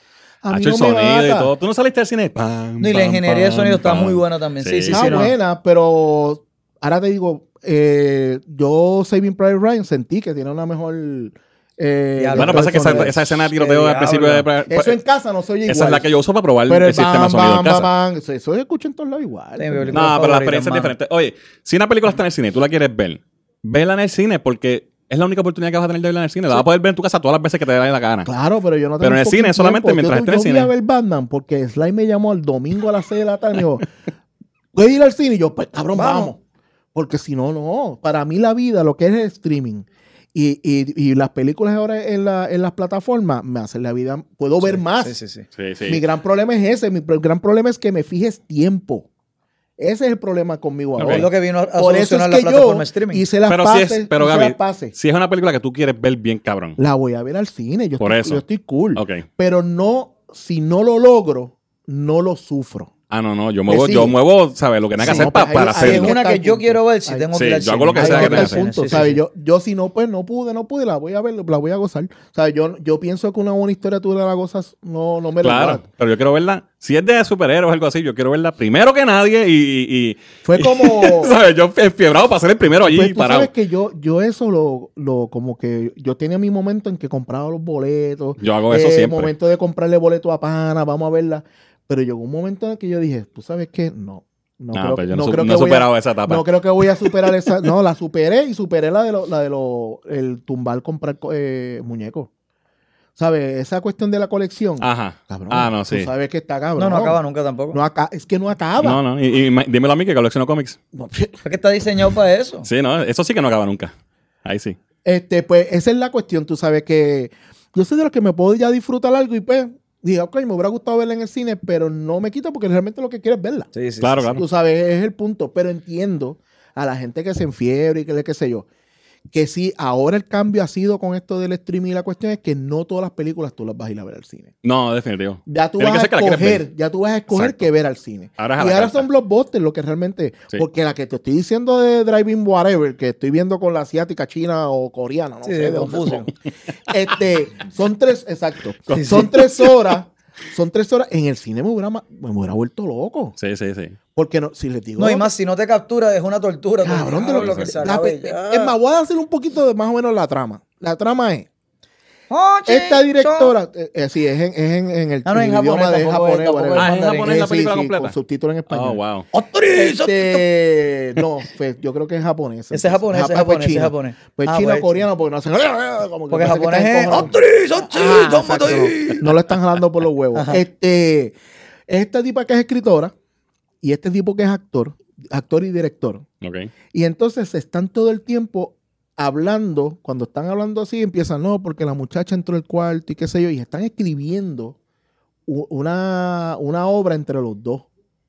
A mí Hacho, no el me sonido y mata. todo. ¿Tú no saliste al cine? Pam, No, y la pam, ingeniería de pam, sonido está pam. muy buena también. Sí, sí, Está sí. no. buena, pero ahora te digo, eh, yo Saving Private Ryan sentí que tiene una mejor... Eh, Diablo, Bueno, mejor pasa que esa, sonido. esa escena de Qué tiroteo al principio de... diablo. Eso en casa no se oye igual. Esa es la que yo uso para probar Pero el el sistema bam, sonido en bam, casa. bam, bam, eso se escucha en todos lados igual. Sí, mi película No, pero la favorita, experiencia es hermano. diferente. Oye, si una película está en el cine y tú la quieres ver, vela en el cine porque es la única oportunidad que vas a tener de verla en el cine. La vas a poder ver en tu casa todas las veces que te dé la gana. Claro, pero yo no tengo Pero en el fucking cine, solamente tiempo. mientras yo, esté en el yo cine. fui a ver Batman porque Sly me llamó el domingo a las seis de la tarde y me dijo, ¿puedes ir al cine? Y yo, pues cabrón, vamos. Vamos. Porque si no, no. Para mí la vida, lo que es el streaming y, y, y las películas ahora en, la, en las plataformas, me hacen la vida, puedo ver más. Sí, sí, sí. Sí, sí. Mi gran problema es ese, mi pro- gran problema es que me fijes tiempo. Ese es el problema conmigo Ok. ahora. Es lo que vino a Por eso solucionar es la que plataforma yo streaming. hice las Pero si pases, es, pero hice Gaby, las pases. si es una película que tú quieres ver bien cabrón. La voy a ver al cine. Yo, Por estoy, eso. yo estoy cool. Ok. Pero no, si no lo logro, no lo sufro. Ah, no, no. Yo muevo, sí. yo muevo, ¿sabes? Lo que tenga que Sí, hacer no, pa- pues ahí- para ahí Si es hacerlo. que una está que el yo punto. quiero ver, si Ahí- tengo Sí, que ir al yo hago cine. lo que Ahí sea es que que tenga está que el hacer. punto, Sí, sí, ¿sabes? sí. Yo, yo si no, pues no pude, no pude, la voy a ver, la voy a gozar. ¿Sabes? Yo, yo pienso que una buena historia tú la gozas, no, no me la Claro, pero yo quiero verla. Si es de superhéroes o algo así, yo quiero verla primero que nadie y. y, y- Fue como... ¿sabes? Yo fiebrado para ser el primero allí Pues tú parado. sabes que yo, yo eso lo, lo, como que yo tenía mi momento en que compraba los boletos. Yo hago eso eh, siempre. momento de comprarle boletos a pana, vamos a verla. Pero llegó un momento en el que yo dije, ¿tú sabes qué? No. No, No, creo, pero yo no no, su- creo no que he voy a- superado esa etapa. No creo que voy a superar esa. No, la superé y superé la de lo, la de lo, el tumbar, comprar eh, muñecos. ¿Sabes? Esa cuestión de la colección. Ajá. Cabrón, Ah, no, sí. Tú sabes que está cabrón. No, no acaba nunca tampoco. No aca- es que no acaba. No, no. Y, y ma- dímelo a mí que colecciono cómics. No, Es que está diseñado para eso. Sí, no. Eso sí que no acaba nunca. Ahí sí. Este, pues esa es la cuestión. Tú sabes que yo soy de los que me puedo ya disfrutar algo y pues dije, ok, me hubiera gustado verla en el cine, pero no me quita porque realmente lo que quiero es verla. Sí, sí, Claro, sí, claro. Tú sabes, es el punto. Pero entiendo a la gente que se enfiebre y que le qué sé yo. Que sí, ahora el cambio ha sido con esto del streaming y la cuestión es que no todas las películas tú las vas a ir a ver al cine. No, definitivo. Ya tú Tiene vas que a ser que la quieres escoger, ver. ya tú vas a escoger Exacto. qué ver al cine. Ahora es a y la ahora carta. son blockbusters lo que realmente, Sí. porque la que te estoy diciendo de Driving Whatever, que estoy viendo con la asiática, china o coreana, no Sí, sé, de de dónde Confucio. son. Este, son tres, exacto, Sí, son sí. tres horas, son tres horas, en el cine me hubiera, ma- me hubiera vuelto loco, Sí, sí, sí. porque no, si les digo, No, y más, si no te captura, es una tortura. cabrón, Tú, de lo, lo que se la acabe pe- ya. es más, voy a hacer un poquito de más o menos la trama, la trama es, Oh, esta chicho. directora, eh, eh, sí, es en, es en, en el, Ah, no, en el idioma japonés, de tampoco es- japonés, tampoco whatever. es Ah, ¿en mandarín. japonés la Sí, película sí, completa? con subtítulos en español. Oh, wow. Este, no, pues, yo creo que es japonés. Ese es japonés, ese es Ah, pues japonés, ese es chino. japonés. Pues Ah, chino pues, coreano porque no hacen como que Porque parece que japonés están es encojonados. actriz, Ah, actriz, exacto, tómate. no, no lo están jalando por los huevos. Ajá. Este, esta tipa que es escritora y este tipo que es actor, actor y director. Ok. Y entonces están todo el tiempo hablando, cuando están hablando así, empiezan, no, porque la muchacha entró al cuarto y qué sé yo, y están escribiendo u- una, una obra entre los dos.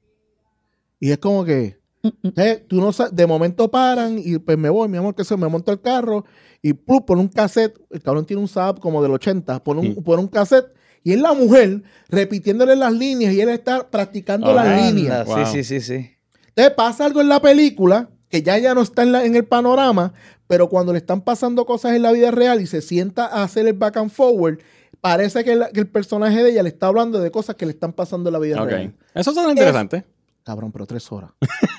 Y es como que, eh, tú no sabes, de momento paran y pues me voy, mi amor, que se me monto el carro y ¡plup! Pone un cassette, el cabrón tiene un Saab como del ochenta, pone un, Mm. pone un cassette y es la mujer repitiéndole las líneas y él está practicando Oh, las anda. líneas. Wow. Sí, sí, sí, sí. Entonces pasa algo en la película que ya ya no está en, la- en el panorama, pero cuando le están pasando cosas en la vida real y se sienta a hacer el back and forward, parece que, la- que el personaje de ella le está hablando de cosas que le están pasando en la vida Ok. real. Eso suena interesante. Cabrón, pero tres horas.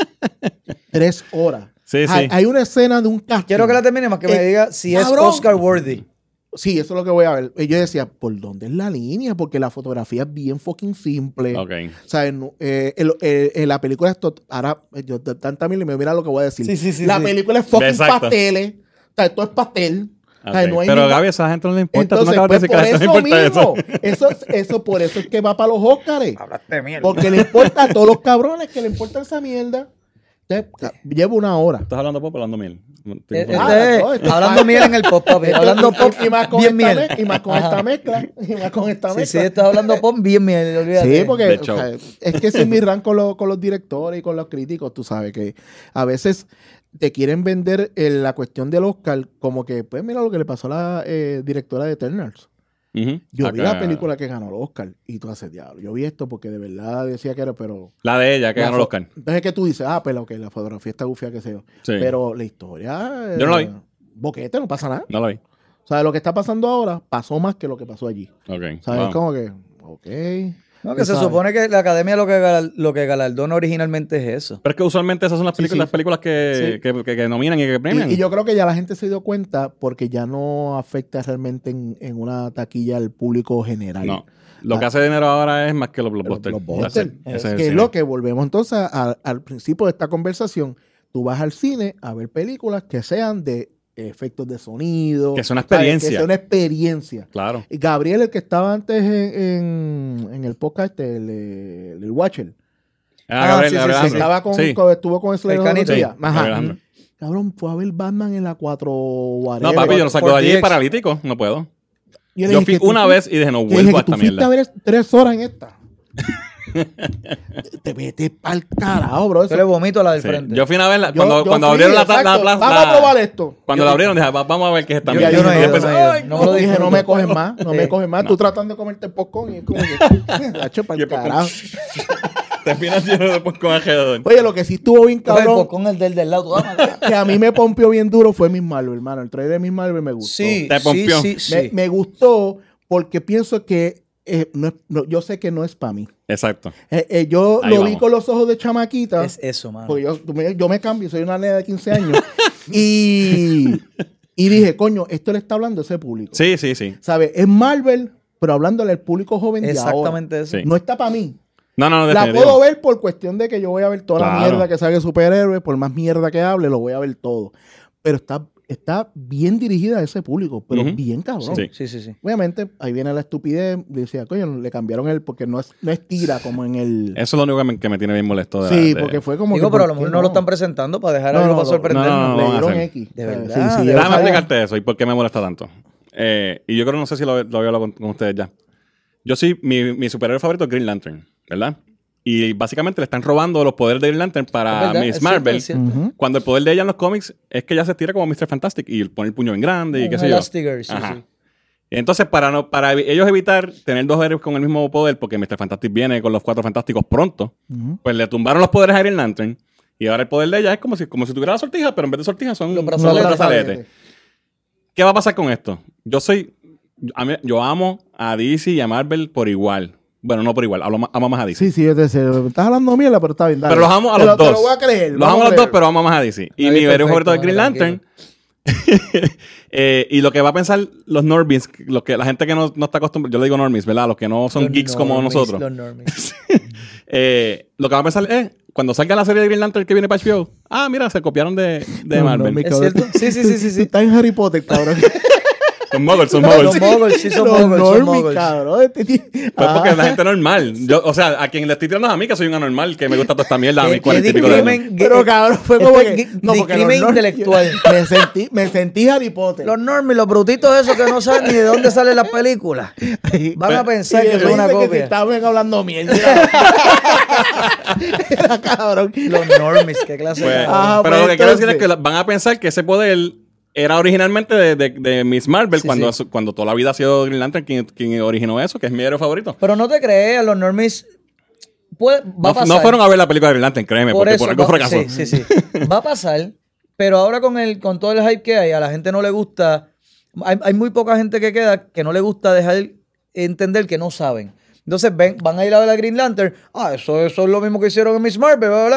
Tres horas. Sí, hay, sí. hay una escena de un casting. Quiero que la termine más que me Eh, diga si es cabrón. Oscar worthy. Sí, eso es lo que voy a ver. Y yo decía, ¿por dónde es la línea? Porque la fotografía es bien fucking simple. Ok. O sea, en, eh, el- eh, en la película es tot- ahora, yo de tanta mil y me mira lo que voy a decir. Sí, sí, sí, la sí. película es fucking Exacto. pasteles. O sea, esto es pastel. O sea, Ok. no hay Pero ningún- Gaby, a esa gente no le importa. Entonces, Tú no acabas pues, de por decir que a la eso gente no importa mismo. eso. Eso, eso, por eso es que va para los Óscares. Hablaste mierda. Porque le importa a todos los cabrones que le importa esa mierda. Entonces, llevo una hora. ¿Estás hablando pop o hablando miel? Estoy Eh, confundido. Ah, este es no, esto es hablando pan. miel en el pop, papi. Esto- Hablando y- pop y más con bien esta miel. me- y más con Ajá. esta mezcla. Y más con esta Sí, mezcla. sí, estás hablando pop bien miel, olvídate. Sí, porque De o show. sea, es que ese es mi rank con, los- con los directores y con los críticos, tú sabes, que a veces te quieren vender eh, la cuestión del Oscar como que, pues mira lo que le pasó a la eh, directora de Eternals. Ujú. Yo vi Acá- la película que ganó el Oscar y tú haces diablo. Yo vi esto porque de verdad decía que era, pero... La de ella, que la ganó el fo- Oscar. Entonces que tú dices, ah, pues ok, la fotografía está gufia, qué sé yo. Sí. Pero la historia... Yo no la eh, vi. Boquete, no pasa nada. No la vi. O sea, lo que está pasando ahora pasó más que lo que pasó allí. Ok. ¿Sabes? Wow. Como que, ok... No, que tú se sabes. supone que la academia lo que, gal- lo que galardona originalmente es eso. Pero es que usualmente esas son las Sí, películas, sí. las películas que, Sí. que, que- que nominan y que premian. Y, y yo creo que ya la gente se dio cuenta porque ya no afecta realmente en, en una taquilla al público general. No. Lo Ah. que hace dinero ahora es más que los Los, blockbusters. los That's blockbusters. it. Ese es que el es cine. lo que volvemos entonces a- al principio de esta conversación. Tú vas al cine a ver películas que sean de efectos de sonido. Que sea una ¿sabes? experiencia. Que sea una experiencia. Claro. Y Gabriel, el que estaba antes en, en, en el podcast, este, el, eh, el Watcher, Ah, Ah, Gabriel, sí, sí, Gabriel sí, que Andro. estaba con, Sí. con- estuvo con Slayer El los otros canito. días. Sí, Ajá. Gabriel Andro. Cabrón, fue a ver Batman en la cuatro No, papi, yo no salgo de allí cuatro D X. paralítico. No puedo. le Yo dije fui que tú una fuiste- vez y dije, no Yo dije vuelvo a que tú esta fuiste mierda. a ver tres horas en esta. Te metes pa'l carajo, bro. Yo Eso- le vomito a la del Sí. frente. Yo fui una vez, la- Yo- cuando, yo cuando fui, abrieron la, la, exacto. la- Vamos la- a probar esto. Cuando la abrieron, dije, "Va- vamos a ver qué es esta Yo- mierda". yo no he Y ido, después, no he ido. "Ay, No no". me lo Dije, no disfruto. me coges más, no Sí. me coges más. No. Tú tratando de comerte el popcorn y es como que, hacho, Y pa'l el popcorn, carajo. Terminas lleno después con alrededor. Oye, lo que sí estuvo bien Coge el cabrón, con el del del lado. tú, vamos. que a mí me pompió bien duro, fue Miss Marvel, hermano. El trailer de Miss Marvel me gustó. Sí, Te sí, pompió. sí, sí. Me, me gustó porque pienso que eh, no es- no, yo sé que no es para mí. Exacto. Eh, eh, yo Ahí lo vi vamos. con los ojos de chamaquita. Es eso, mano. Porque yo, tú me- yo me cambio, soy una nena de quince años. y, y dije, coño, esto le está hablando a ese público. Sí, sí, sí. ¿Sabes? Es Marvel, pero hablándole al público joven de ahora. Exactamente eso. Sí. No está para mí. No, no, no, La definitivo. puedo ver por cuestión de que yo voy a ver toda la Claro. mierda que salga de superhéroes, por más mierda que hable, lo voy a ver todo. Pero está, está bien dirigida a ese público, pero Ujú. bien cabrón. Sí. Sí, sí, sí. Obviamente, ahí viene la estupidez. Decía, coño, le cambiaron el, porque no es, no es tira como en el. Eso es lo único que me, que me tiene bien molesto. De la- sí, de- porque fue como. Digo, que, pero a ¿por lo mejor qué no lo están presentando para dejar No, algo no, para no, sorprendernos. no, no, Le no, dieron van a X. De O sea, verdad, sí, sí, de yo Déjame sabía- explicarte eso y por qué me molesta tanto. Eh, y yo creo, no sé si lo, lo había hablado con, con ustedes ya. Yo sí, mi, mi superhéroe favorito es Green Lantern, ¿verdad? Y básicamente le están robando los poderes de Green Lantern Es para verdad, Miss es cierto, Marvel. es cierto. Ujú. Cuando el poder de ella en los cómics es que ella se estira como mister Fantastic y pone el puño bien grande y qué Un sé yo. Elastigirl, sí, Ajá. sí. Entonces, para, no, para evi- ellos evitar tener dos héroes con el mismo poder, porque mister Fantastic viene con los cuatro fantásticos pronto, Ujú. pues le tumbaron los poderes a Green Lantern y ahora el poder de ella es como si, como si tuviera la sortija, pero en vez de sortija son Los los brazaletes. brazaletes. ¿Qué va a pasar con esto? Yo soy. a mí- yo amo a D C y a Marvel por igual. Bueno, no por igual, amo, amo más a D C. Sí, sí, yo te sé. Estás hablando mierda, pero está bien. dale. Pero los amo a Te los lo- te dos. lo voy a creer. Los vamos amo a los creer. dos, pero amo más a D C. Y Está mi bien, héroe favorito es perfecto, Green tranquilo. Lantern. Eh, y lo que va a pensar los normies, lo que, la gente que no, no está acostumbrada, yo le digo normies, ¿verdad? Los que no son Los geeks como normies, nosotros. Los normies. Eh, lo que va a pensar es, cuando salga la serie de Green Lantern que viene para H B O, ah, mira, se copiaron de, de No, Marvel. no, mi ¿Es cabrón. cierto? Sí, sí, sí, sí, sí. Tú estás en Harry Potter, cabrón. Son muggles, son Los muggles. muggles, sí son Los muggles, son normies, muggles. cabrón. Este tío- Pues porque Ah. la gente normal. Yo, o sea, a quien le estoy tirando es a mí, que soy un anormal, que me gusta toda esta mierda a ¿Qué- mis cuarenta y qué pico de años. discrimen- Pero cabrón, fue como Este que. es No, porque discrimen los normies- intelectual. Me sentí, me sentí Harry Potter. Los normies, los brutitos esos que no saben ni de dónde sale la película. Van a pensar Y que me son una dice que si copia. estaban hablando mierda. Era cabrón. Los normies, qué clase Pues, de... Ajá, pero pues lo que quiero decir es entonces- que la- van a pensar que ese poder era originalmente de, de, de Miss Marvel, Sí, cuando, sí. cuando toda la vida ha sido Green Lantern quien, quien originó eso, que es mi héroe favorito. Pero no te creas, los normies... Puede, va No, a pasar. no fueron a ver la película de Green Lantern, créeme, Por porque eso por algo va- fracasó. Sí, sí, sí. Va a pasar, pero ahora con el con todo el hype que hay, a la gente no le gusta. Hay, hay muy poca gente que queda que no le gusta dejar entender que no saben. Entonces ven, van a ir a ver a Green Lantern. Ah, eso, eso es lo mismo que hicieron en Miss Marvel, bla, bla, bla.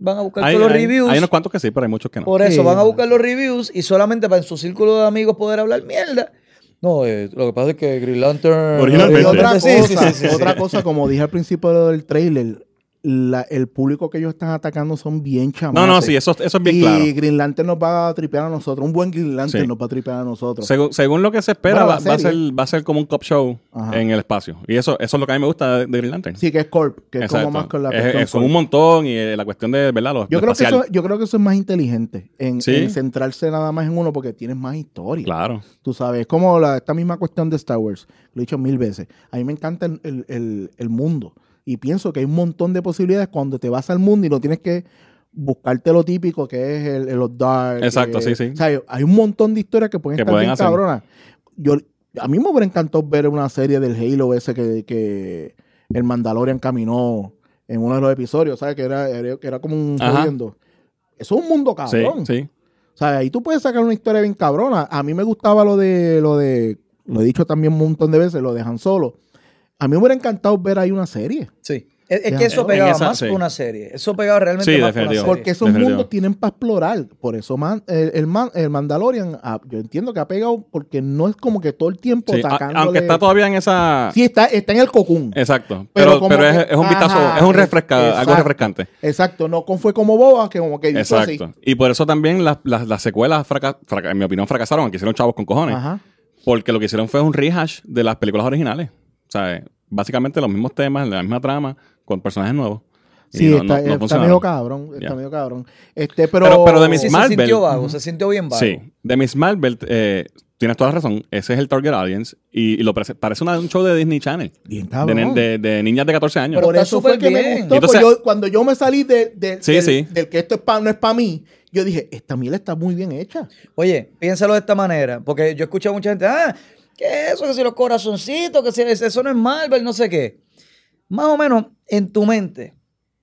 van a buscar Hay, todos los hay- reviews. hay unos cuantos que sí, pero hay muchos que no. Por eso, Sí. van a buscar los reviews y solamente para en su círculo de amigos poder hablar mierda. No, eh, lo que pasa es que Green Lantern... Originalmente. Y otra Sí, cosa, sí, sí, sí, sí. otra cosa, como dije al principio de lo del trailer, la- el público que ellos están atacando son bien chamacos. No, no, sí, eso, eso es bien y claro. Green Lantern nos va a tripear a nosotros. Un buen Green Lantern Sí. nos va a tripear a nosotros. Según, según lo que se espera, Bueno, la va, va a ser, serie. va a ser como un cop show Ajá. en el espacio. Y eso, eso es lo que a mí me gusta de, de Green Lantern. Sí, que es Corp, que es Exacto. como más con la Es- cuestión es- son Corp. un montón y eh, la cuestión de, ¿verdad? Lo, Yo lo creo, que espacial. eso, yo creo que eso es más inteligente en, Sí. en centrarse nada más en uno porque tienes más historia. Claro. Tú sabes, es como la, esta misma cuestión de Star Wars, lo he dicho mil veces. A mí me encanta el, el- el- el mundo y pienso que hay un montón de posibilidades cuando te vas al mundo y no tienes que buscarte lo típico que es el, el- los dark. Exacto, eh, sí, sí. O sea, hay un montón de historias que pueden Que estar pueden bien hacer. cabronas. Yo, a mí me hubiera encantado ver una serie del Halo ese que, que el Mandalorian caminó en uno de los episodios, ¿sabes? Que era, era, que era como un Ajá. jodiendo. Eso es un mundo Sí, cabrón. sí. O sea, ahí tú puedes sacar una historia bien cabrona. A mí me gustaba lo de, lo de, lo he dicho también un montón de veces, lo de Han Solo. A mí me hubiera encantado ver ahí una serie. Sí. Es, es Ya. que eso En pegaba esa, más sí. que una serie. Eso pegaba realmente Sí, más que una definitivo. serie. Porque esos Definitivo. mundos tienen para explorar. Por eso man- el, el, man- el Mandalorian, ah, yo entiendo que ha pegado porque no es como que todo el tiempo Sí, a- atacándole. aunque está todavía en esa... Sí, está, está en el cocún. Exacto. Pero Pero, como pero es, que- es un vistazo, ajá, es un refresca, exacto. algo refrescante. Exacto. No con- fue como Boba, que como que hizo Exacto. así. Y por eso también las, las, las secuelas, fraca- fraca- en mi opinión, fracasaron, aunque hicieron chavos con cojones. Ajá. Porque lo que hicieron fue un rehash de las películas originales. O sea, básicamente los mismos temas, la misma trama, con personajes nuevos. Y Sí, no- está, no- no está funcionaron. medio cabrón. Está Ya. medio cabrón. Este, pero, Pero- pero de mis Sí, se Marvel. sintió vago, se sintió bien vago. Sí, de Miss Marvel, eh, tienes toda la razón. Ese es el target audience. Y, y lo prese- parece una- un show de Disney Channel. Bien De, cabrón. de- de niñas de catorce años. Pero Por está eso fue súper que me bien. gustó. Entonces- pues yo, cuando yo me salí de, de- Sí, del, sí. del que esto es pa- no es para mí, yo dije, esta miel está muy bien hecha. Oye, piénsalo de esta manera, porque yo escucho a mucha gente, ah, ¿qué es eso? Que si los corazoncitos, que si eso no es Marvel, no sé qué. Más o menos en tu mente,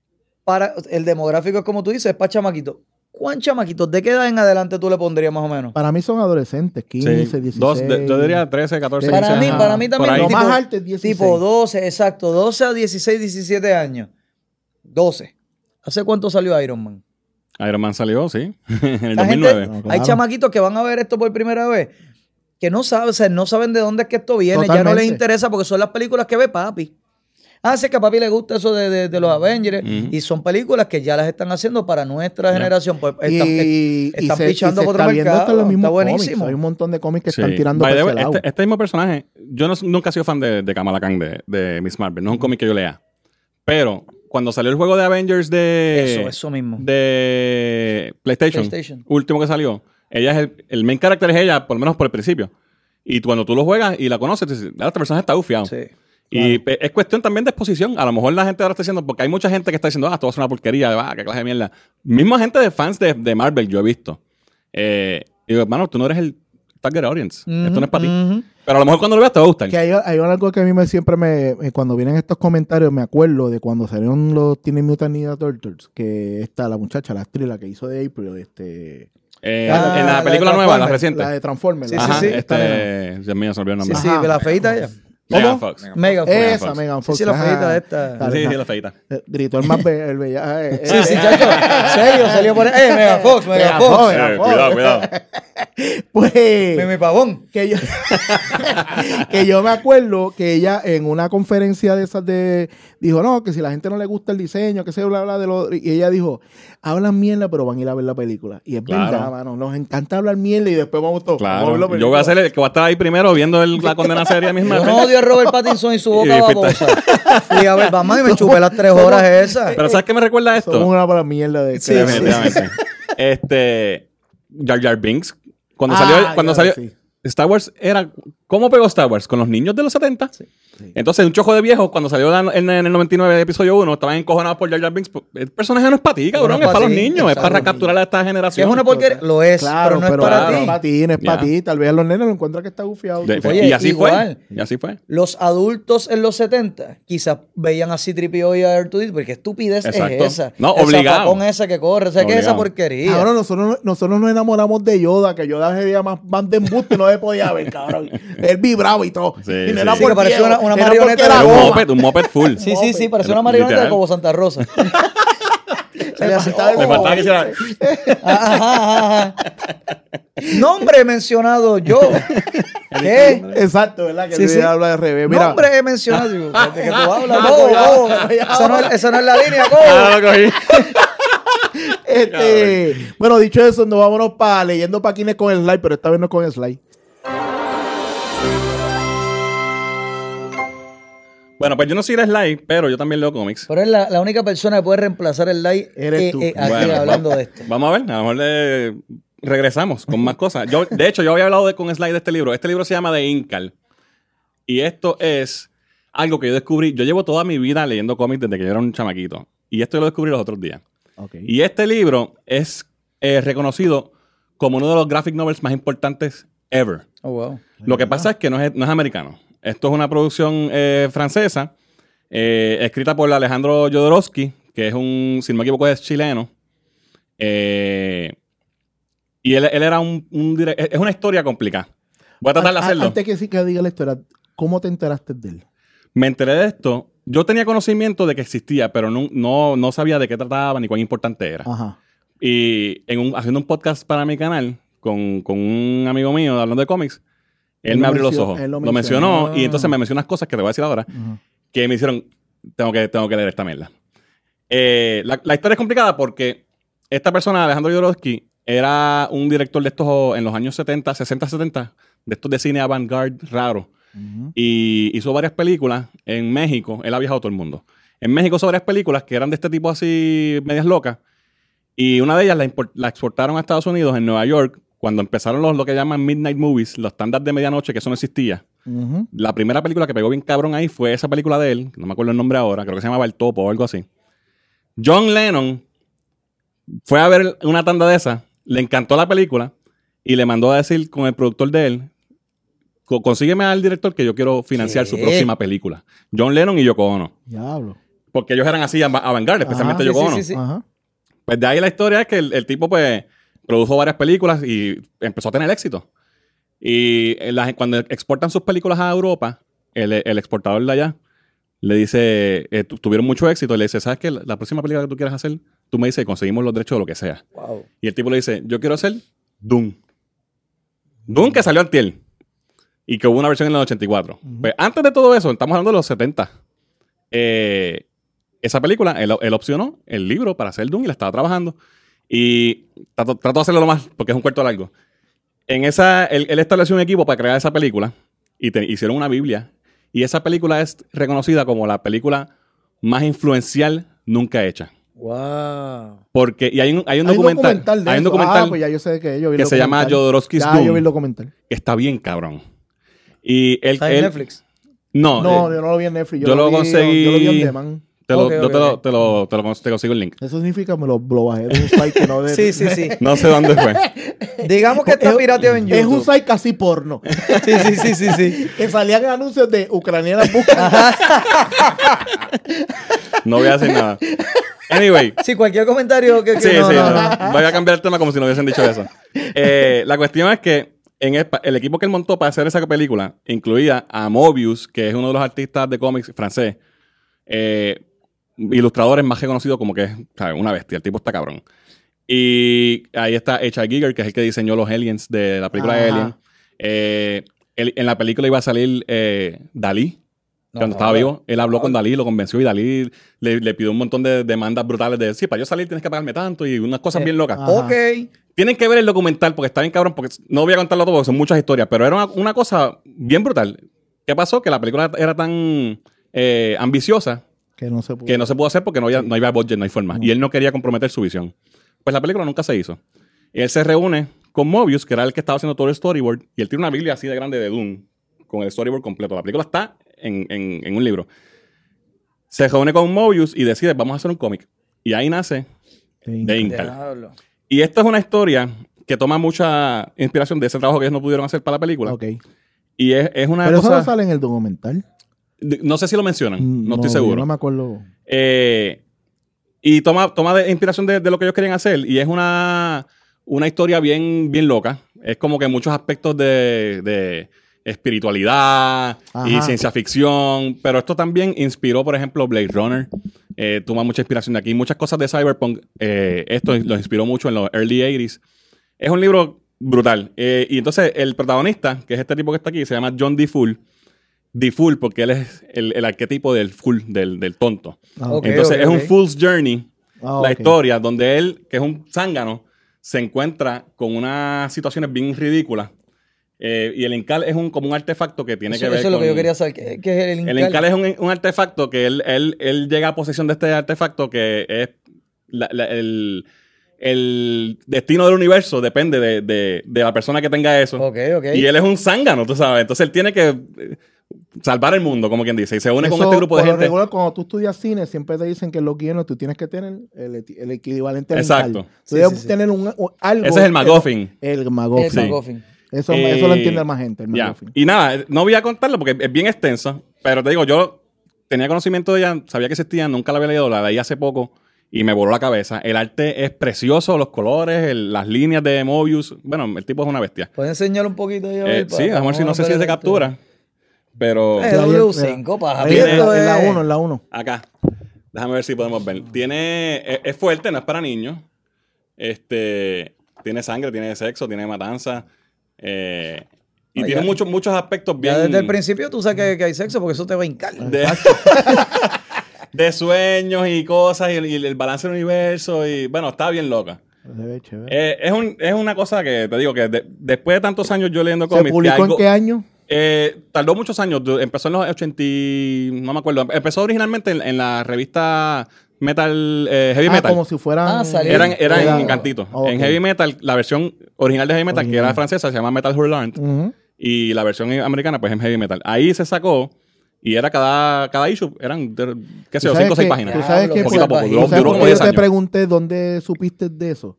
para el demográfico es como tú dices, es para chamaquitos. ¿Cuán chamaquitos? ¿De qué edad en adelante tú le pondrías más o menos? Para mí son adolescentes, Sí. quince, dieciséis. Dos, de- yo diría trece, catorce, Para quince mí, años. para mí Por también. ahí. Lo tipo, más alto es dieciséis. Tipo doce, exacto, doce a dieciséis, diecisiete años. doce. ¿Hace cuánto salió Iron Man? Iron Man salió, sí. en el La dos mil gente, nueve. No, hay claro. chamaquitos que van a ver esto por primera vez, que no saben, o sea, no saben de dónde es que esto viene, ya no Totalmente. les interesa porque son las películas que ve papi. Ah, sí, que a papi le gusta eso de, de- de los Avengers. Ujú. Y son películas que ya las están haciendo para nuestra Ya. generación. Pues Y, están, y están se, pichando y se por otro está viendo mercado. hasta los mismos Está cómics. buenísimo. Hay un montón de cómics que Sí. están tirando By para the ese way, lado. este, este mismo personaje, yo no- nunca he sido fan de, de Kamala Khan de, de Miss Marvel. No es un cómic que yo lea. Pero cuando salió el juego de Avengers de, Eso, eso mismo. de PlayStation, PlayStation. último que salió, ella es el, el main character es ella, por lo menos por el principio. Y cuando tú lo juegas y la conoces, tú dices, "Ah, este personaje está bufiado". Sí. Y pe- es cuestión también de exposición. A lo mejor la gente ahora está diciendo, porque hay mucha gente que está diciendo, ah, esto va a ser una porquería, ah, qué clase de mierda. Misma gente de fans de, de Marvel yo he visto. Eh, y digo, hermano, tú no eres el target audience. Esto no es para ti. Ujú. Pero a lo mejor cuando lo veas te va a gustar. Que hay, hay algo que a mí me siempre me... eh, Cuando vienen estos comentarios me acuerdo de cuando salieron los Teenage Mutant Ninja Turtles, que está la muchacha, la actriz, la que hizo de April, este... Eh, Ah, en la la de película nueva, la Transformers, reciente. La de Transformers. Sí, la- sí, Ajá, sí. este... Dios mío, se me olvidó el Sí, nombre. sí, Ajá. la feita ella. Megan Fox. Megan Fox. Esa, Fox. Megan Sí, Fox. sí, la ajá. feita de esta. Dale, Sí, na- sí, la feita. eh, Gritó el más be- el bella. eh, Sí, eh, sí, eh, chacho. Serio, salió por ahí. ¡Eh, Megan Fox, Megan Megan Fox! Fox. Eh, cuidado, cuidado. Pues... Mimi Pavón. que yo, que yo me acuerdo que ella en una conferencia de esas de dijo, no, que si la gente no le gusta el diseño, que se bla bla de lo y ella dijo, hablan mierda, pero van a ir a ver la película. Y es Claro. verdad, mano, nos encanta hablar mierda y después vamos todos. vamos a ver la Claro. película. Yo voy a ser el que va a estar ahí primero viendo el- la condena seria misma. Yo no odio a Robert Pattinson y su boca Y fuiste- babosa. Fui a ver Batman y me chupé las tres horas esas. Pero ¿sabes qué me recuerda esto? Somos una para mierda de Sí, Definitivamente. Este. Jar Jar Binks. Cuando Ah, salió. Cuando ya, salió sí. Star Wars era. ¿Cómo pegó Star Wars? Con los niños de los setenta. Entonces, un chojo de viejos, cuando salió la- en, en el noventa y nueve de episodio uno, estaban encojonados por Jar Jar Binks. El personaje no es para ti, cabrón. No es es pa' para los ti, niños. Es exacto. para capturar a esta Que generación. es una porquería. Lo es, Claro, pero no es pero para no ti. es para ti, no es para Ya. ti. Tal vez a los nenes lo encuentran que está gufiado. De- Oye, y así igual. fue. Y así fue. Los adultos en los setenta quizás veían así tripio y a R dos D dos, porque qué estupidez Exacto. es esa. No, el obligado. zafacón ese que corre. O sea, ¿qué es esa Obligado. porquería? Cabrón, nosotros, nosotros nos enamoramos de Yoda, que Yoda se veía más, más de embuste, no se podía ver, cabrón. Él vibraba y todo. Sí, y no sí. era Sí, por que parecía viejo, una- una era marioneta porque de era Era un goma. moped, un moped full. Sí, sí, sí, parecía una marioneta Literal. de como Santa Rosa. Sale así, faltaba el- Me faltaba que hiciera... Ajá, ajá, ajá. Nombre mencionado yo. ¿Qué? Exacto, ¿verdad? Que Sí, sí, sí. habla de revés. Mira, Nombre he mencionado. Digo, ¿de qué tú hablas? Ah, Go, cuidado, go. cuidado. Esa no es- esa no es la línea, Ah, go. lo cogí. este, bueno, dicho eso, nos vámonos para leyendo paquines con el slide, pero esta vez no con el slide. Bueno, pues yo no soy el slide, pero yo también leo cómics. Pero es la, la única persona que puede reemplazar el like Eres eh, tú. eh, aquí Bueno, hablando va- de esto. Vamos a ver, a lo mejor le regresamos con más cosas. Yo, de hecho, yo había hablado de, con Slide de este libro. Este libro se llama The Incal. Y esto es algo que yo descubrí. Yo llevo toda mi vida leyendo cómics desde que yo era un chamaquito. Y esto yo lo descubrí los otros días. Okay. Y este libro es eh, reconocido como uno de los graphic novels más importantes ever. Oh, wow. Lo que pasa es que no es, no es americano. Esto es una producción eh, francesa, eh, escrita por Alejandro Jodorowsky, que es un, si no me equivoco, es chileno. Eh, y él, él era un, un dire- es una historia complicada. Voy a tratar de An- hacerlo. Antes que sí que diga la historia, ¿cómo te enteraste de él? Me enteré de esto. Yo tenía conocimiento de que existía, pero no, no, no sabía de qué trataba ni cuán importante era. Ajá. Y en un- haciendo un podcast para mi canal con, con un amigo mío hablando de cómics, él, Él me lo abrió los mencionó- ojos. él Lo, lo mencionó, mencionó. y entonces me mencionó unas cosas que te voy a decir ahora Ajá. que me hicieron, tengo que, tengo que leer esta mierda. Eh, la, la historia es complicada porque esta persona, Alejandro Jodorowsky, era un director de estos en los años setenta, sesenta, setenta, de estos de cine avant-garde raro. Ujú. Y hizo varias películas en México. Él ha viajado a todo el mundo. En México hizo varias películas que eran de este tipo así, medias locas. Y una de ellas la, import- la exportaron a Estados Unidos, en Nueva York, cuando empezaron los, lo que llaman Midnight Movies, los estándares de medianoche, que eso no existía. Ujú. La primera película que pegó bien cabrón ahí fue esa película de él, que no me acuerdo el nombre ahora, creo que se llamaba El Topo o algo así. John Lennon fue a ver una tanda de esas, le encantó la película y le mandó a decir con el productor de él, "Co- consígueme al director que yo quiero financiar ¿Qué? su próxima película. John Lennon y Yoko Ono. Diablo. Porque ellos eran así av- avant-garde, especialmente Ajá, Sí, Yoko sí, Ono. sí, sí. Ajá. Pues de ahí la historia es que el, el tipo pues produjo varias películas y empezó a tener éxito. Y en la- cuando exportan sus películas a Europa, el, el exportador de allá le dice, eh, tu- tuvieron mucho éxito, y le dice, ¿sabes qué? La, la próxima película que tú quieras hacer, tú me dices y conseguimos los derechos de lo que sea. Wow. Y el tipo le dice, yo quiero hacer Doom. Doom que salió antier. Y que hubo una versión en el ochenta y cuatro. Pues antes de todo eso, estamos hablando de los setenta. Eh, esa película, él, él opcionó el libro para hacer Doom y la estaba trabajando. Y trató, trató de hacerlo lo más, porque es un cuarto largo. En esa, él, él estableció un equipo para crear esa película y te- hicieron una Biblia. Y esa película es reconocida como la película más influencial nunca hecha. Wow. Porque, y hay un, hay un Hay un documental, documental de hay un eso. documental Ah, pues ya yo sé de que yo vi el que se llama documental. Jodorowsky's Ya, Doom. yo vi el documental. que está bien cabrón. Y él, ¿Está en él- Netflix? No, No, eh, yo no lo vi en Netflix. yo lo vi- conseguí- Yo lo vi en Demand. te, lo, Ok, yo ok, te, lo, ok. te, lo, te, lo cons- te consigo el link. Eso significa me lo, lo bajé de un site que no de... Sí, sí, sí. No sé dónde fue. Digamos que está Es- pirateado en YouTube. Es un site casi porno. Sí, sí, sí, sí, sí. Que salían anuncios de ucranianas buscan. No voy a decir nada. Anyway. Sí, cualquier comentario que... que Sí, no, sí. no, no. no. Voy a cambiar el tema como si no hubiesen dicho eso. Eh, la cuestión es que en el, pa- el equipo que él montó para hacer esa película incluía a Mobius, que es uno de los artistas de cómics francés, eh, ilustradores más reconocidos como que es, ¿sabes? Una bestia. El tipo está cabrón. Y ahí está H R. Giger, que es el que diseñó los aliens de la película Ajá. Alien. Eh, él- en la película iba a salir eh, Dalí. No, Cuando no, estaba no. vivo, él habló con Dalí, lo convenció y Dalí le, le pidió un montón de demandas brutales de, sí, para yo salir tienes que pagarme tanto y unas cosas Eh, bien locas. Ajá. Ok. Tienen que ver el documental porque está bien cabrón, porque no voy a contarlo todo porque son muchas historias, pero era una, una cosa bien brutal. ¿Qué pasó? Que la película era tan eh, ambiciosa Que no se pudo. que no se pudo hacer porque no había, no había budget, no hay forma. No. Y él no quería comprometer su visión. Pues la película nunca se hizo. Y él se reúne con Mobius, que era el que estaba haciendo todo el storyboard, y él tiene una biblia así de grande de Doom, con el storyboard completo. La película está en, en- en un libro. Se reúne con Mobius y decide, vamos a hacer un cómic. Y ahí nace The Incal. Diablo. Y esta es una historia que toma mucha inspiración de ese trabajo que ellos no pudieron hacer para la película. Ok. Y es, es una Pero eso cosa... no sale en el documental. No sé si lo mencionan, no, estoy yo seguro. No me acuerdo. Eh, y toma, toma de inspiración de, de lo que ellos querían hacer. Y es una, una historia bien, bien loca. Es como que muchos aspectos de, de espiritualidad y Ajá. ciencia ficción. Pero esto también inspiró, por ejemplo, Blade Runner. eh, toma mucha inspiración de aquí. Muchas cosas de Cyberpunk, eh, esto lo inspiró mucho en los early ochenta. Es un libro brutal. Eh, y entonces el protagonista, que es este tipo que está aquí, se llama John D. Fool. D. Fool porque él es el, el arquetipo del fool, del, del tonto. Ah, Ok, entonces ok, es ok. un fool's journey, Ah, la ok. historia, donde él, que es un zángano, se encuentra con unas situaciones bien ridículas. Eh, y el Incal es un, como un artefacto que tiene Eso, que ver eso es lo con... que yo quería saber. ¿Qué, qué es el Incal? El Incal es un, un artefacto que él, él, él llega a posesión de este artefacto que es la- la- el, el destino del universo depende de, de- de la persona que tenga eso. Ok, ok. Y él es un zángano, tú sabes. Entonces él tiene que eh, salvar el mundo, como quien dice. Y se une con Eso, este grupo de por lo gente. regular, cuando tú estudias cine, siempre te dicen que en los guiones tú tienes que tener el, el equivalente al Exacto. Incal. Tú Sí, debes sí, sí. tener un, un- algo. Ese es el MacGuffin. El El MacGuffin. Sí. MacGuffin. Eso, Eh, eso lo entiende más gente, el Ya. MacGuffin. Y nada, no voy a contarlo porque es bien extenso. Pero te digo, yo tenía conocimiento de ella, sabía que existía, nunca la había leído, la leí hace poco y me voló la cabeza. El arte es precioso, los colores, el- las líneas de Mobius. Bueno, el tipo es una bestia. ¿Puedes enseñar un poquito ahí? a Eh, ver, sí, para- a ver si no sé si es de para- captura. Pero Es Sí, ahí W es- cinco, paja. Ahí, Tiene- en, Esto en la es- uno, en la uno. acá, déjame ver si podemos ver. Tiene, es, es fuerte, no es para niños. Este, tiene sangre, tiene sexo, tiene matanza. Eh, y Ah, tiene ya. muchos, muchos aspectos bien. Ya desde el principio tú sabes que, que hay sexo porque eso te va a hincar. de, de sueños y cosas y el, y el balance del universo y bueno, está bien loca. Se ve chévere. Eh, es, un, es una cosa que te digo que de- después de tantos años yo leyendo ¿Se cómics, que publicó algo- en qué año? eh, tardó muchos años, du- empezó en los ochenta, y- no me acuerdo, empezó originalmente en, en la revista Metal, eh, Heavy Ah, Metal. como si fueran... Ah, salió. Eran, eran Era- en cantitos. Ah, ok. En Heavy Metal, la versión original de Heavy Metal, que Original. era francesa, se llama Metal Hurlant. Ujú. Y la versión americana, pues en Heavy Metal. Ahí se sacó y era cada, cada issue, eran, de- qué sé yo, ¿Tú sabes cinco o seis que- páginas. Tú sabes Diablo, que Poquito a por- poco, ¿tú duró- sabes duró por como qué yo diez te años. pregunté dónde supiste de eso?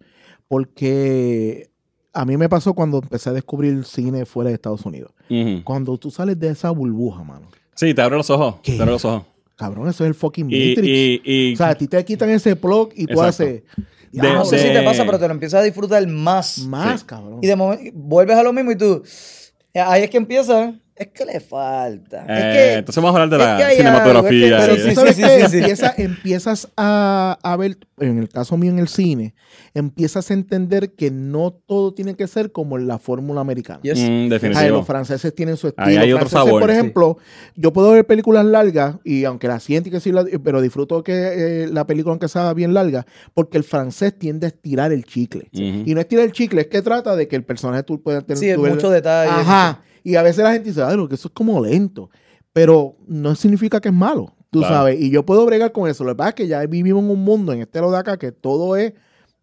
Porque a mí me pasó cuando empecé a descubrir cine fuera de Estados Unidos. Ujú. Cuando tú sales de esa burbuja, mano. Sí, te abre los ojos. ¿Qué? Te abre los ojos. Cabrón, eso es el fucking Y, Matrix. y, y O sea, a ti te quitan ese plug y tú Exacto. haces... De- No sé de- si te pasa, pero te lo empiezas a disfrutar más. más, Sí. cabrón. Y de momento vuelves a lo mismo y tú. Ahí es que empieza. Es que le falta. eh, es que, entonces vamos a hablar de es la que hay cinematografía. algo, Pero es y- tú sí, sabes sí, que sí, sí. empieza- empiezas a, a ver, en el caso mío en el cine, empiezas a entender que no todo tiene que ser como en la fórmula americana. Yes. Mm, Ay, definitivo. los franceses tienen su estilo. Ahí hay Los otro franceses, sabor, por sí. ejemplo, yo puedo ver películas largas y aunque la siento y que sí, la- pero disfruto que eh, la película aunque sea bien larga, porque el francés tiende a estirar el chicle. Ujú. Y no estira el chicle, es que trata de que el personaje tú puedas tener... Sí, es tú ver- mucho detalle. Ajá. Y a veces la gente dice, ay, lo que eso es como lento. Pero no significa que es malo, tú Claro. sabes. Y yo puedo bregar con eso. Lo que pasa es que ya vivimos en un mundo, en este lado de acá, que todo es,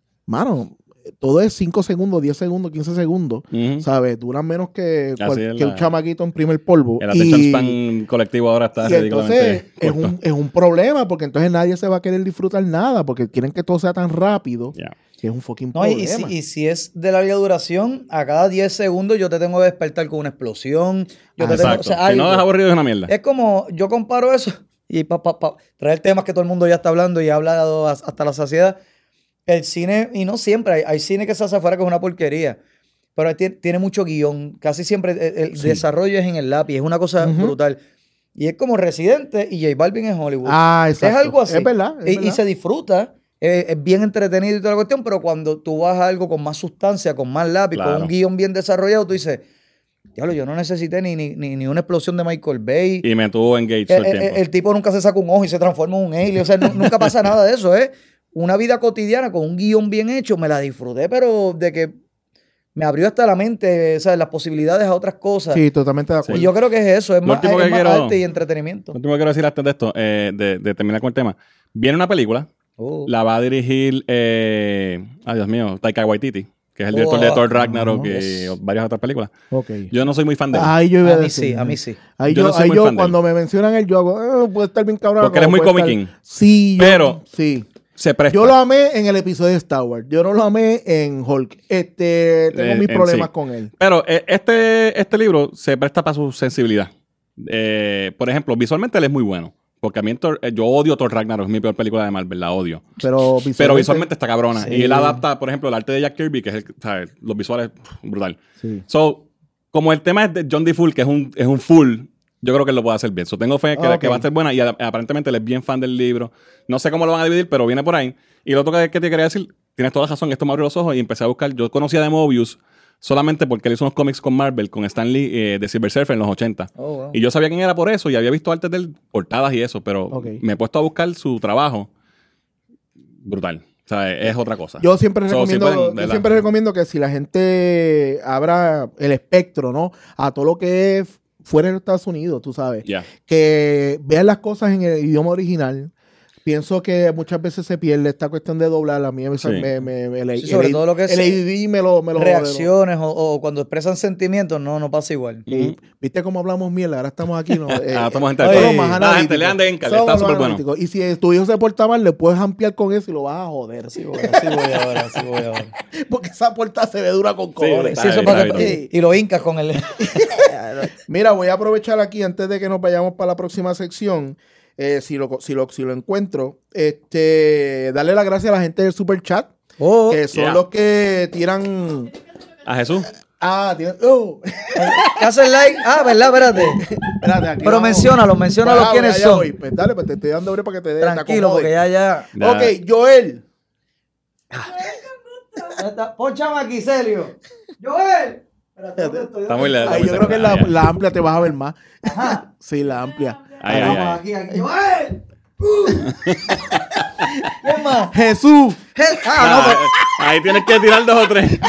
mano, todo es cinco segundos, diez segundos, quince segundos. Ujú. ¿Sabes? Duran menos que, Así cual- es que la- un chamaquito en primer polvo. El y, attention span colectivo ahora está y entonces ridículamente es corto. un, es un problema, porque entonces nadie se va a querer disfrutar nada, porque quieren que todo sea tan rápido, Ya. que es un fucking No, y, problema. y si, y si es de larga duración, a cada diez segundos yo te tengo que despertar con una explosión. Yo Ah, te tengo, Exacto. o sea, Si no algo. es aburrido es una mierda. Es como, yo comparo eso y para pa, pa, traer temas que todo el mundo ya está hablando y ha hablado as- hasta la saciedad. El cine, y no siempre, hay, hay cine que se hace afuera que es una porquería, pero tiene, tiene mucho guión. Casi siempre el, el Sí. desarrollo es en el lápiz, es una cosa Ujú. brutal. Y es como Residente y J Balvin en Hollywood. Ah, es exacto. algo así. Es verdad. es y, y verdad. se disfruta. eh, es bien entretenido y toda la cuestión, pero cuando tú vas a algo con más sustancia, con más lápiz, Claro. con un guión bien desarrollado, tú dices, diablo, yo no necesité ni, ni, ni, ni una explosión de Michael Bay. Y me tuvo engaged El, todo el el- tiempo. el tipo nunca se saca un ojo y se transforma en un alien. O sea, nu- nunca pasa nada de eso, ¿eh? Una vida cotidiana con un guión bien hecho, me la disfruté, pero de que me abrió hasta la mente, ¿sabes? Las posibilidades a otras cosas. Sí, totalmente de acuerdo. Y yo creo que es eso, es Lo más, último es que más quiero- arte y entretenimiento. Lo último que quiero decir antes de esto, eh, de, de terminar con el tema. Viene una película, Oh. la va a dirigir, eh, ay Dios mío, Taika Waititi, que es el director de Oh. Thor Ragnarok Ah, y yes. varias otras películas. Ok. Yo no soy muy fan de él. Ahí yo iba a, A mí decir, sí, a mí sí. Ahí Yo yo, no soy ahí muy yo fan de él. cuando me mencionan él, yo hago, "Eh, puede estar bien cabrón. Porque eres como muy puede Comic estar-". King. Sí, yo- Pero- sí. Se presta. Yo lo amé en el episodio de Star Wars. Yo no lo amé en Hulk. Este, tengo Eh, mis en problemas sí. con él. Pero eh, este, este libro se presta para su sensibilidad. Eh, por ejemplo, visualmente él es muy bueno. Porque a mí Thor- eh, yo odio Thor Ragnarok, es mi peor película de Marvel, la odio. Pero visualmente, Pero visualmente está cabrona. Sí. Y él adapta, por ejemplo, el arte de Jack Kirby, que es el, ¿sabes? Los visuales, pff, brutal. Sí. So, como el tema es de John D. Fool, que es un, es un fool, Yo creo que él lo puede hacer bien. So, tengo fe que, Ok. que va a ser buena y a- aparentemente él es bien fan del libro. No sé cómo lo van a dividir, pero viene por ahí. Y lo otro que, que te quería decir, tienes toda la razón, esto me abrió los ojos y empecé a buscar. Yo conocía de Mobius solamente porque él hizo unos cómics con Marvel, con Stan Lee eh, de Silver Surfer en los ochenta. Oh, wow. Y yo sabía quién era por eso y había visto artes de él, portadas y eso, pero Ok. me he puesto a buscar su trabajo. Brutal. O sea, es otra cosa. Yo siempre So, recomiendo, sí pueden, yo ¿verdad? siempre recomiendo que si la gente abra el espectro, ¿no? A todo lo que es fuera de los Estados Unidos, tú sabes. Ya. Que vean las cosas en el idioma original. Pienso que muchas veces se pierde esta cuestión de doblar. A mí a veces Sí. me, me, me- el, Sí, sobre el- todo lo que es el A D D me lo... Me lo Reacciones o, o cuando expresan sentimientos, no, no pasa igual. Y, ¿viste cómo hablamos mierda? Ahora estamos aquí, ¿no? Eh, Ah, estamos gente somos Oye, más ah, analíticos. gente, lean de Encal, Somos está más súper bueno. analíticos. Y si tu hijo se porta mal, le puedes ampliar con eso y lo vas a joder. Sí voy, sí voy ahora, sí voy ahora. Porque esa puerta se ve dura con cojones. está Sí, eso bien, para está que- bien. y, y lo hincas con el... Mira, voy a aprovechar aquí antes de que nos vayamos para la próxima sección. eh, si, lo, si, lo, si lo encuentro, este, darle las gracias a la gente del Super Chat, Oh, que son yeah. los que tiran. A Jesús. Ah, tiran. Oh. ¿qué hacen like? Ah, ¿verdad? Espérate. Espérate, aquí Pero vamos. menciónalo, menciónalo Ah, quiénes allá son. voy. Pues dale, pues te estoy dando break para que te dé. te Tranquilo, acomode. porque ya, ya... Ya. Ok, Joel. ya está. Ponchame aquí, Celio. Joel. Espérate, ¿dónde estoy? Está muy lejos. Ay, yo creo que la, la amplia te vas a ver más. Ajá. Sí, la amplia. Ay, ay, Vamos, ay. aquí, aquí. ¡Joel! Uh. ¿Qué más? Jesús. Je- Ah, no, Ah, pero... ahí tienes que tirar dos o tres.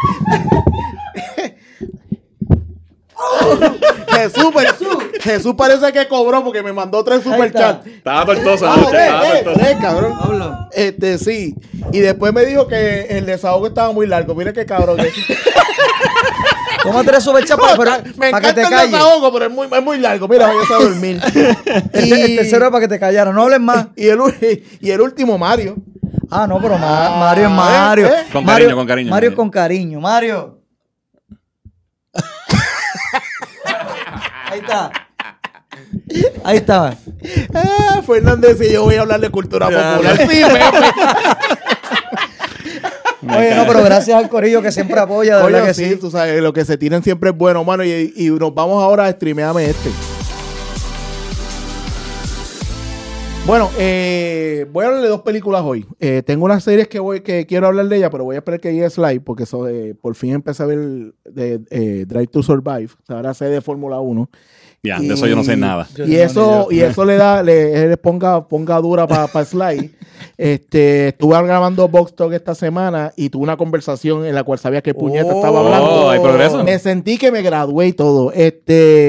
Jesús, pero- Jesús parece que cobró porque me mandó tres Ahí super está. chats. Estaba tortoso. Ah, anoche, tres, estaba tres, tortoso. tres, cabrón. Pablo. Este, sí. Y después me dijo que el desahogo estaba muy largo. Mira qué cabrón. que- ¿Cómo te superchat para, pero, me para que encanta te el calles? desahogo, pero es muy, es muy largo. Mira, voy a dormir. El, el tercero es para que te callaran. No hables más. y, el, u- y el último, Mario. Ah, no, pero Ma- Mario es Mario. ¿eh? Con Mario- cariño, con cariño. Mario con cariño. Mario. Ahí está. Ahí está. Ah, Fernández y yo voy a hablar de cultura Ya, popular. ya. Sí, Pepe. Oye, no, pero gracias al corillo que siempre apoya, de Oye, verdad que sí, sí. tú sabes, lo que se tienen siempre es bueno, mano. Y, y nos vamos ahora a streamearme este. Bueno, eh, voy a hablar de dos películas hoy. Eh, tengo unas series que voy que quiero hablar de ella, pero voy a esperar que llegue Slide, porque eso, eh, por fin empecé a ver de, eh, Drive to Survive. O sea, ahora sé de Fórmula uno. Ya, de eso yo no sé nada. Yo Y no, eso, ni y yo. eso le da, le, le ponga, ponga dura para Slide. Este, estuve grabando Box Talk esta semana y tuve una conversación en la cual sabía que puñeta Oh. estaba hablando. Oh, hay progreso. Me sentí que me gradué y todo. Este,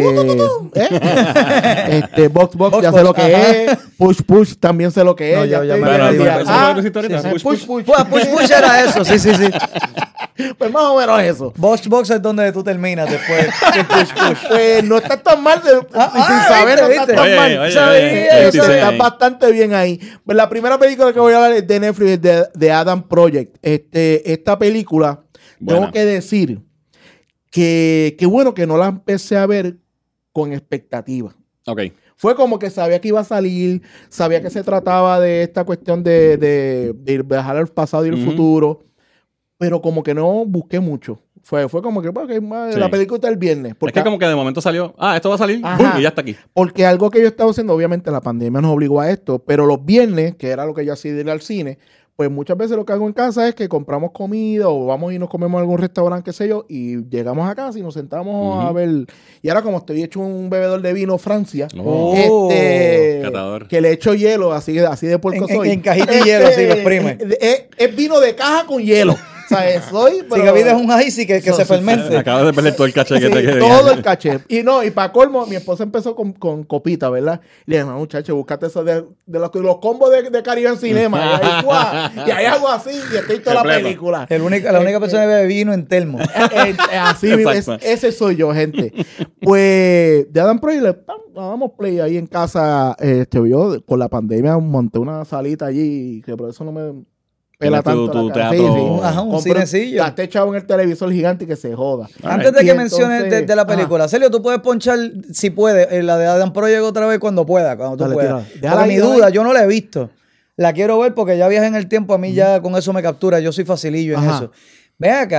¿eh? este Box Box Box ya Box, sé lo que ajá. es. Push Push también sé lo que es. No, yo ya estoy me bien Bueno, al gradué. día. eso Ah, fue lo que hiciste ahorita. sí, Push, push, push. push. Pues, push, push era eso, sí, sí, sí. Pues más o menos eso. Box Box es donde tú terminas después. de push, push. Pues no está tan mal de, Ah, y sin ah, saber, no viste, está viste. tan Oye, mal. oye, ¿Sabes? oye, Eh, veintiséis está ahí. bastante bien ahí. Pues la primera película que voy a hablar es de Netflix, es de, de Adam Project. Este, esta película, Buena. tengo que decir que, que bueno que no la empecé a ver con expectativa. Ok. Fue como que sabía que iba a salir, sabía que se trataba de esta cuestión de, de, de viajar al pasado y el Ujú. futuro, pero como que no busqué mucho. Fue, fue como que bueno, que más- Sí. la película está el viernes. Porque, es que como que de momento salió, ah, esto va a salir, Ajá. ¡pum! Y ya está aquí. porque algo que yo estaba haciendo, obviamente la pandemia nos obligó a esto, pero los viernes, que era lo que yo hacía de ir al cine, pues muchas veces lo que hago en casa es que compramos comida o vamos y nos comemos a algún restaurante, qué sé yo, y llegamos a casa y nos sentamos a Ujú. ver. Y ahora como estoy hecho un bebedor de vino Francia, Oh. este, Catador. que le echo hielo, así, así de puerco En- en- soy. en cajita y hielo, así lo exprime. Es, es- es vino de caja con hielo. O sea, soy... Si la vida es un icy que, que Eso se sí, fermente. Acabas de perder todo el caché que Sí, te quede. todo el caché. Y no, y para colmo, mi esposa empezó con, con copita, ¿verdad? Y le dije, no, muchacho, búscate eso de, de los, los combos de, de Caribe en Cinema. Y ahí, ¡guau! Y ahí hago así y estoy toda la Completo. película. El única, la única persona que bebe vino en termo. Eh, eh, eh, así, es- Exacto. ese soy yo, gente. Pues de Adam Project, le pam, damos play ahí en casa. Este, yo con la pandemia monté una salita allí, que por eso no me pela Tienes tu- tanto. tu la cara. teatro. Ajá, un Compré- cinecillo. Gasté echado en el televisor gigante y que se joda. Antes de Y que menciones de, entonces- de la ajá. película, Celio, tú puedes ponchar, si puedes, eh, la de Adam Project otra vez cuando pueda, cuando tú Dale, puedas. tira. Déjala Porque ahí, mi déjala duda, ahí. yo no la he visto. La quiero ver porque ya viajé en el tiempo, a mí ya con eso me captura, yo soy facilillo en Ajá. eso. Ven acá,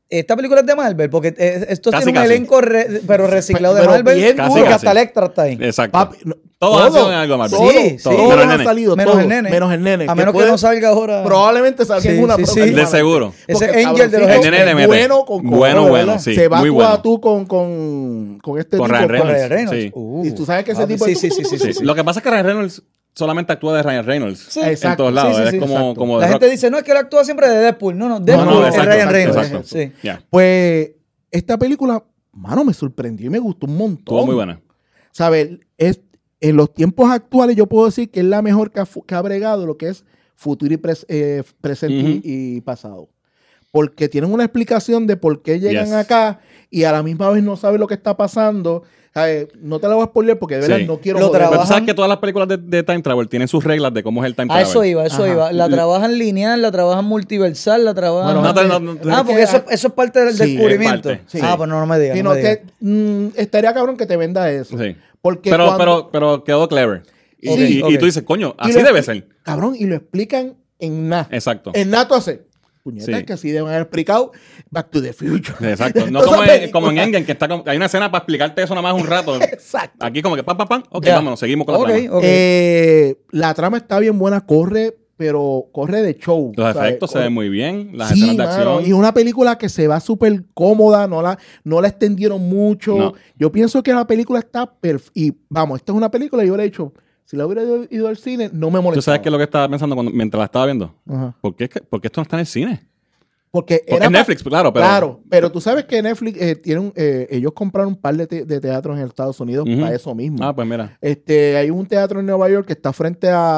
Esta película es de Marvel, porque eh, esto Casi, tiene un casi. elenco re- pero reciclado de Pero Marvel, bien porque duro. hasta Electra está ahí. Exacto. Papi, no, Todos todo, han sido en algo de Marvel. todo, Sí, sí. todos Menos el han nene. salido, Menos todos, el nene. menos el nene. A menos que puede- no salga ahora. Probablemente salga en Sí, una sí, sí. próxima. De seguro. Ese Porque Angel de los cabroncito, El nene le mete. bueno con Bueno, cojones, bueno, ¿verdad? sí, Se va muy tú bueno. a tú con, con, con este Con tipo. Ryan Con Reynolds. Ryan Reynolds. Sí. Uh, Y tú sabes que ese papi, tipo sí, es- sí, sí, sí, Sí, sí. Lo que pasa es que Ryan Reynolds solamente actúa de Ryan Reynolds Sí. en Exacto. todos lados. Sí, sí, Él sí, es como, exacto. como La The gente Rock. dice, no, es que él actúa siempre de Deadpool. No, no, Deadpool no, es exacto, Ryan exacto, Reynolds. exacto. Sí. Ya. Pues esta película, mano, me sorprendió y me gustó un montón. Estuvo muy buena. ¿Sabes? Es, en los tiempos actuales yo puedo decir que es la mejor que ha, fu- que ha bregado lo que es futuro y pres- eh, presente y- Ujú. y, pasado. Porque tienen una explicación de por qué llegan Yes. acá y a la misma vez no saben lo que está pasando. ¿Sabes? No te la voy a spoiler porque de verdad Sí. no quiero Lo joder. Pero tú trabajan- sabes que todas las películas de, de Time Travel tienen sus reglas de cómo es el Time A Travel. eso iba, a eso Ajá. iba. La trabajan lineal, la trabajan multiversal, la trabajan... Bueno, No, gente, no, no, no, ah, es porque que- eso, eso es parte del Sí, es descubrimiento. parte, sí. Ah, pues no, no me digas. Sí, no no, me digas. que, mm, estaría cabrón que te venda eso. Sí. Porque Pero, cuando- pero, pero quedó clever. Y, Ok, y- ok. y tú dices, coño, y así lo debe expli- ser. Cabrón, y lo explican en nada. Exacto. En nada tú haces. Puñetas Sí. que así deben haber explicado Back to the Future. Exacto. No Esa como en, película. como en Endgame, que está con- hay una escena para explicarte eso nada más un rato. Exacto. Aquí como que pam, pam, pam. Ok, Ya. vámonos, seguimos con la Ok, trama. ok. Eh, la trama está bien buena, corre, pero corre de show. Los ¿sabes? efectos se Corre- ven muy bien, las Sí, escenas de mano, acción. y una película que se va súper cómoda, no la, no la extendieron mucho. No. Yo pienso que la película está perfecta. Y vamos, esta es una película, yo le he dicho, si la hubiera ido, ido al cine, no me molesta. ¿Tú sabes qué es lo que estaba pensando cuando, mientras la estaba viendo? Ajá. ¿Por qué, es que- por qué esto no está en el cine? Porque, Porque era es pa- Netflix, claro, pero... Claro, pero tú sabes que Netflix eh, tiene un, eh, ellos compraron un par de, te- de teatros en Estados Unidos Ujú. para eso mismo. Ah, pues mira. Este, hay un teatro en Nueva York que está frente a,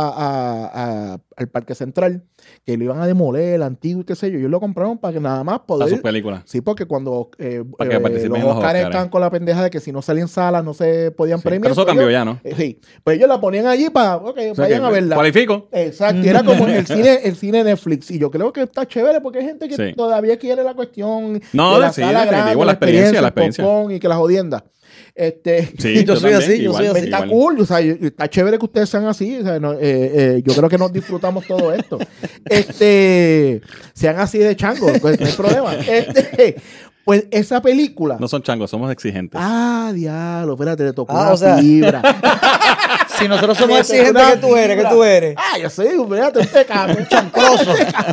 a- a- al Parque Central, que lo iban a demoler, el antiguo y qué sé yo. Ellos lo compraron para que nada más A poder... sus películas. Sí, porque cuando eh, Para que eh, participen los en los Oscars Oscars. estaban con la pendeja de que si no salían salas no se podían Sí, premiar. pero eso pues cambió ellos- ya, ¿no? eh, sí, pues ellos la ponían allí para, ok, O sea vayan que, a verla. Cualifico. Exacto, y era como el cine, el cine Netflix. Y yo creo que está chévere porque hay gente que Sí. todavía quiere la cuestión No, de la sí, sala definitivo, grande, la experiencia, la el popcorn y que la jodienda. Este, Sí, Yo soy también, así, yo soy igual, así. está igual. cool, o sea, yo- está chévere que ustedes sean así. O sea, no, eh, eh, yo creo que nos disfrutamos todo esto. Este, sean así de changos, pues no hay problema. Este, pues esa película. No son changos, somos exigentes. Ah, diablo, espérate, le tocó Ah, una o sea- fibra. Si nosotros somos Le exigentes, tocó una ¿qué tú eres? ¿Qué fibra. tú eres? Ah, yo soy, espérate, usted cabrón, chancroso.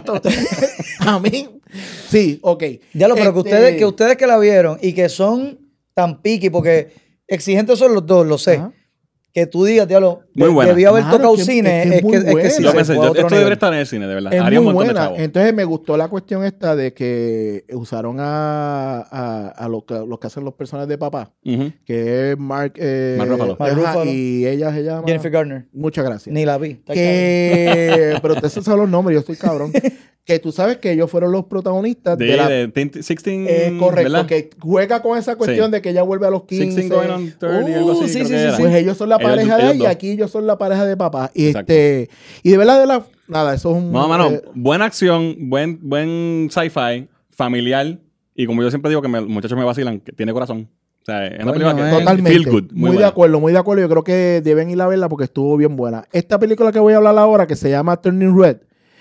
A mí. Sí, ok. Ya lo, pero que Este, ustedes, que ustedes que la vieron y que son tan piqui, porque exigentes son los dos, lo sé. Ajá. Que tú digas, diablo, Muy de- buena. debía haber Mano, tocado es que- cine, es que es es que, muy es que sí, buena. Yo se pensé, fue a yo- otro esto nivel. debería estar en el cine, de verdad. Es Haría un muy montón de buena. chavos. Entonces me gustó la cuestión esta de que usaron a, a, a los, que, los que hacen los personajes de papá, Ujú. que es Mark, eh, Mark Ruffalo. Mark ajá, Ruffalo. y ella se llama Jennifer Garner. muchas gracias. Ni la vi. Está Que, pero ustedes saben los nombres, yo estoy cabrón. Que tú sabes que ellos fueron los protagonistas de, De, la de teen- dieciséis, eh, correcto, ¿verdad? que juega con esa cuestión Sí. de que ella vuelve a los quince. dieciséis going on treinta, algo Uh, así, sí, creo sí, que sí, era. sí. Pues ellos son la Ellos- pareja de ellos ella y dos. aquí ellos son la pareja de papá. Y Exacto. este y de verdad, de la, nada, eso es un... No, mano, eh, buena acción, buen, buen sci-fi, familiar. Y como yo siempre digo que me- los muchachos me vacilan, que tiene corazón. O sea, es una Coño, película que man. Totalmente. feel good. Muy, Muy, de buena. acuerdo, muy de acuerdo. Yo creo que deben ir a verla porque estuvo bien buena. Esta película que voy a hablar ahora, que se llama Turning Red,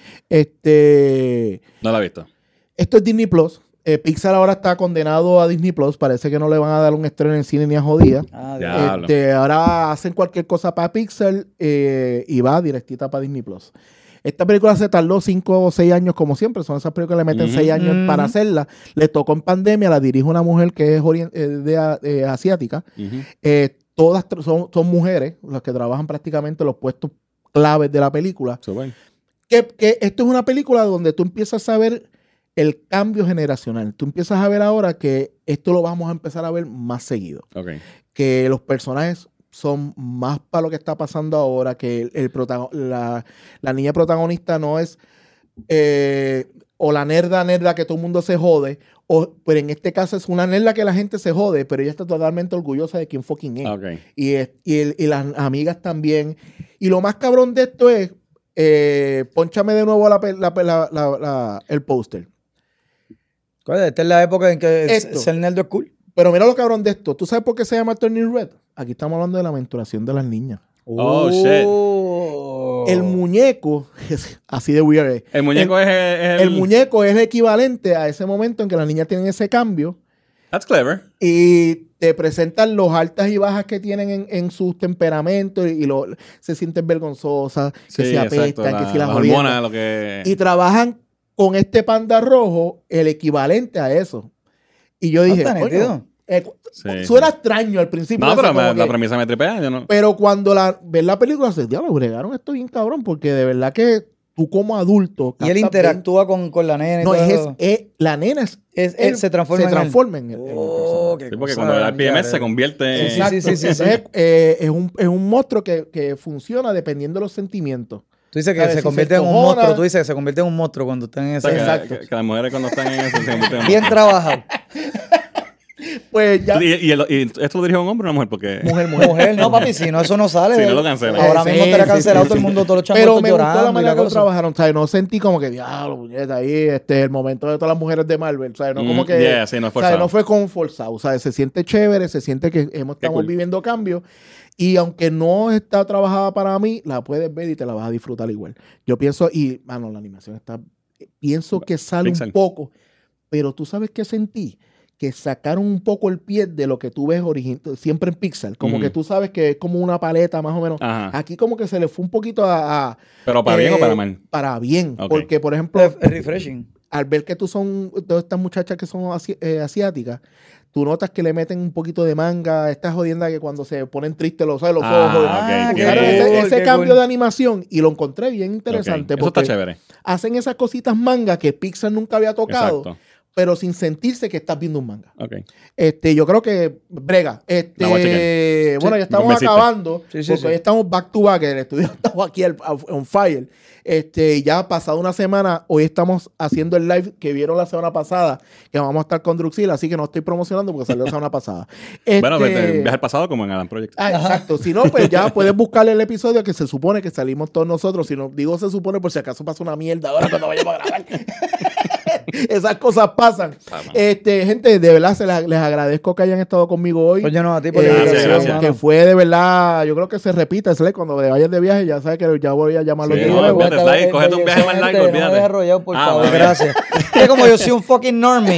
este, No la he visto. esto es Disney Plus. Eh, Pixar ahora está condenado a Disney Plus. Parece que no le van a dar un estreno en cine ni a jodida. Ah, Ya. Dios. Diablo. Este, ahora hacen cualquier cosa para Pixar eh, y va directita para Disney Plus. Esta película se tardó cinco o seis años, como siempre. Son esas películas que le meten Ujú. seis años Ujú. para hacerla. Le tocó en pandemia, la dirige una mujer que es orien- eh, de, a- eh, asiática. Ujú. Eh, todas tr- son, son mujeres, las que trabajan prácticamente los puestos claves de la película. Súper. Que, que esto es una película donde tú empiezas a ver el cambio generacional. Tú empiezas a ver ahora que esto lo vamos a empezar a ver más seguido. Ok. Que los personajes son más para lo que está pasando ahora, que el, el protago- la, la niña protagonista no es eh, o la nerda nerda que todo el mundo se jode, o, pero en este caso es una nerda que la gente se jode, pero ella está totalmente orgullosa de quién fucking es. Ok. Y, es- y, el- y las amigas también. Y lo más cabrón de esto es, eh, pónchame de nuevo la pe- la pe- la- la- la- el póster. Coño, esta es la época en que Esto. ser nerd es cool. Pero mira lo cabrón de esto. ¿Tú sabes por qué se llama Turning Red? Aquí estamos hablando de la menstruación de las niñas. Oh, shit. El muñeco, es así de weird. es. El muñeco el, es, es el muñeco es el equivalente a ese momento en que las niñas tienen ese cambio That's clever. y te presentan los altas y bajas que tienen en, en sus temperamentos y, y lo, se sienten vergonzosas, que Sí, se apestan, exacto, que la- si las las jodiendas. hormonas, lo que... Y trabajan con este panda rojo el equivalente a eso. Y yo dije, está coño, nítido. eh, Sí. suena extraño al principio. No, o sea, pero como me- la que- premisa me tripea. Yo no... pero cuando la, ves la película, se diablo, bregaron esto bien cabrón, porque de verdad que tú como adulto... Y él captas interactúa con, con la nena y bien- No, todo es, eso. es- la nena es, Es- él se transforma se en él. transforma en él. en el Oh, personaje. qué Sí, porque cosa cuando le da el P M S ya, se convierte en... Sí, sí, sí, sí, sí. Entonces, eh, es, un, es un monstruo que, que funciona dependiendo de los sentimientos. Tú dices que ¿Sabes? se Si convierte se en un encojona- monstruo. Tú dices que se convierte en un monstruo cuando están en O sea, esa... que- Exacto. Que, que las mujeres cuando están en eso se convierten en... Bien trabajado. Pues ya... Y, y, el- y esto lo dirigió un hombre o una mujer, porque... Mujer, mujer. Mujer, no, papi, si no, eso no sale. Si no lo cancelan. Ahora Sí, mismo estaría sí, cancelado sí, todo el sí. mundo, todos los chamos Pero están me gustó llorando la y manera la que lo cosa. trabajaron, ¿sabes? No sentí como que, diablo, puñeta, ahí, este es el momento de todas las mujeres de Marvel, ¿sabes? No Mm, como que, yeah, sí, no es ¿sabes? forzado. No fue como forzado, ¿sabes? Se siente chévere, se siente que hemos, Qué estamos cool. viviendo cambios y aunque no está trabajada para mí, la puedes ver y te la vas a disfrutar igual. Yo pienso, y, mano, la animación está, pienso que sale Pixel. un poco, pero tú sabes qué sentí, que sacaron un poco el pie de lo que tú ves origin- siempre en Pixar, como Ujú. que tú sabes que es como una paleta más o menos. Ajá. Aquí como que se le fue un poquito a... a- ¿Pero para bien o eh, para mal? Para bien, Ok. porque por ejemplo, Es es refreshing. al ver que tú son todas estas muchachas que son asi- eh, asiáticas, tú notas que le meten un poquito de manga, esta jodienda que cuando se ponen tristes los, ¿sabes? los Ah, ojos. ok, qué Claro, cool, ese ese qué cambio cool. de animación y lo encontré bien interesante Ok. Eso está porque chévere. hacen esas cositas manga que Pixar nunca había tocado, Exacto. pero sin sentirse que estás viendo un manga. Ok. Este, yo creo que brega. Este, La voy a chequear. bueno, Sí, ya estamos convenciste. acabando. Sí, sí, porque sí. hoy estamos back to back. El estudio estamos aquí al- on fire. Este, ya ha pasado una semana. Hoy estamos haciendo el live que vieron la semana pasada. Que vamos a estar con Druxil, así que no estoy promocionando porque salió la semana pasada. Bueno, Este, vete, viaje al pasado como en Adam Project. Ah, exacto. Si no, pues ya puedes buscarle el episodio que se supone que salimos todos nosotros. Si no, digo se supone por si acaso pasa una mierda ahora cuando vayamos a grabar. Esas cosas pasan. Ah, man. Este, gente, de verdad se les, les agradezco que hayan estado conmigo hoy. Oye, no, a ti por Eh, la Gracias, invitación, gracias. que mano. fue de verdad, yo creo que se repite, Sle, cuando te vayas de viaje, ya sabes que ya voy a llamarlo. Sí, de no, nuevo. olvídate, Sly, cógete un viaje más largo, No me olvídate. dejes arrollado, por Ah, favor, bueno. gracias. Es como yo soy un fucking normie.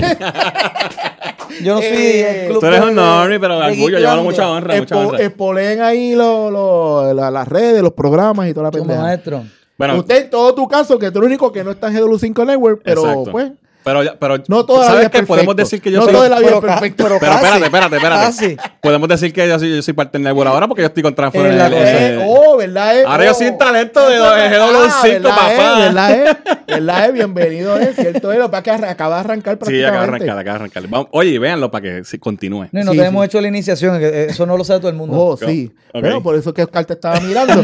Yo no soy Eh, el club Tú eres de- un normie, pero de orgullo, llévalo Geeklandia. mucha honra, mucha Expo- honra. Expolen ahí lo- lo- la- las redes, los programas y toda la Como pendeja. maestro. Bueno, Usted en todo tu caso, que tú eres el único que no está en G W cinco Network, pero exacto. pues, Pero, ya- pero no toda la vida ¿sabes es qué? perfecto. Podemos decir que yo no soy... toda la vida pero es ca- perfecto. pero Pero casi, espérate, espérate, espérate. casi. Podemos decir que yo soy, yo soy parte del network ahora porque yo estoy con Transformers. Es la en el- cosa. Eh, oh, ¿verdad? eh? Ahora yo Oh. soy un talento de Ah, G W cinco, ¿verdad, papá. eh? ¿Verdad, eh? ¿Verdad, eh? Bienvenido, es cierto. Es lo que arra- acaba de arrancar Sí, prácticamente. acaba de arrancar, acaba de arrancar. Vamos, oye, véanlo para que sí, continúe. No, no Sí, tenemos sí. hecho la iniciación, que eso no lo sabe todo el mundo. Oh, sí. Ok. Bueno, por eso es que Oscar te estaba mirando.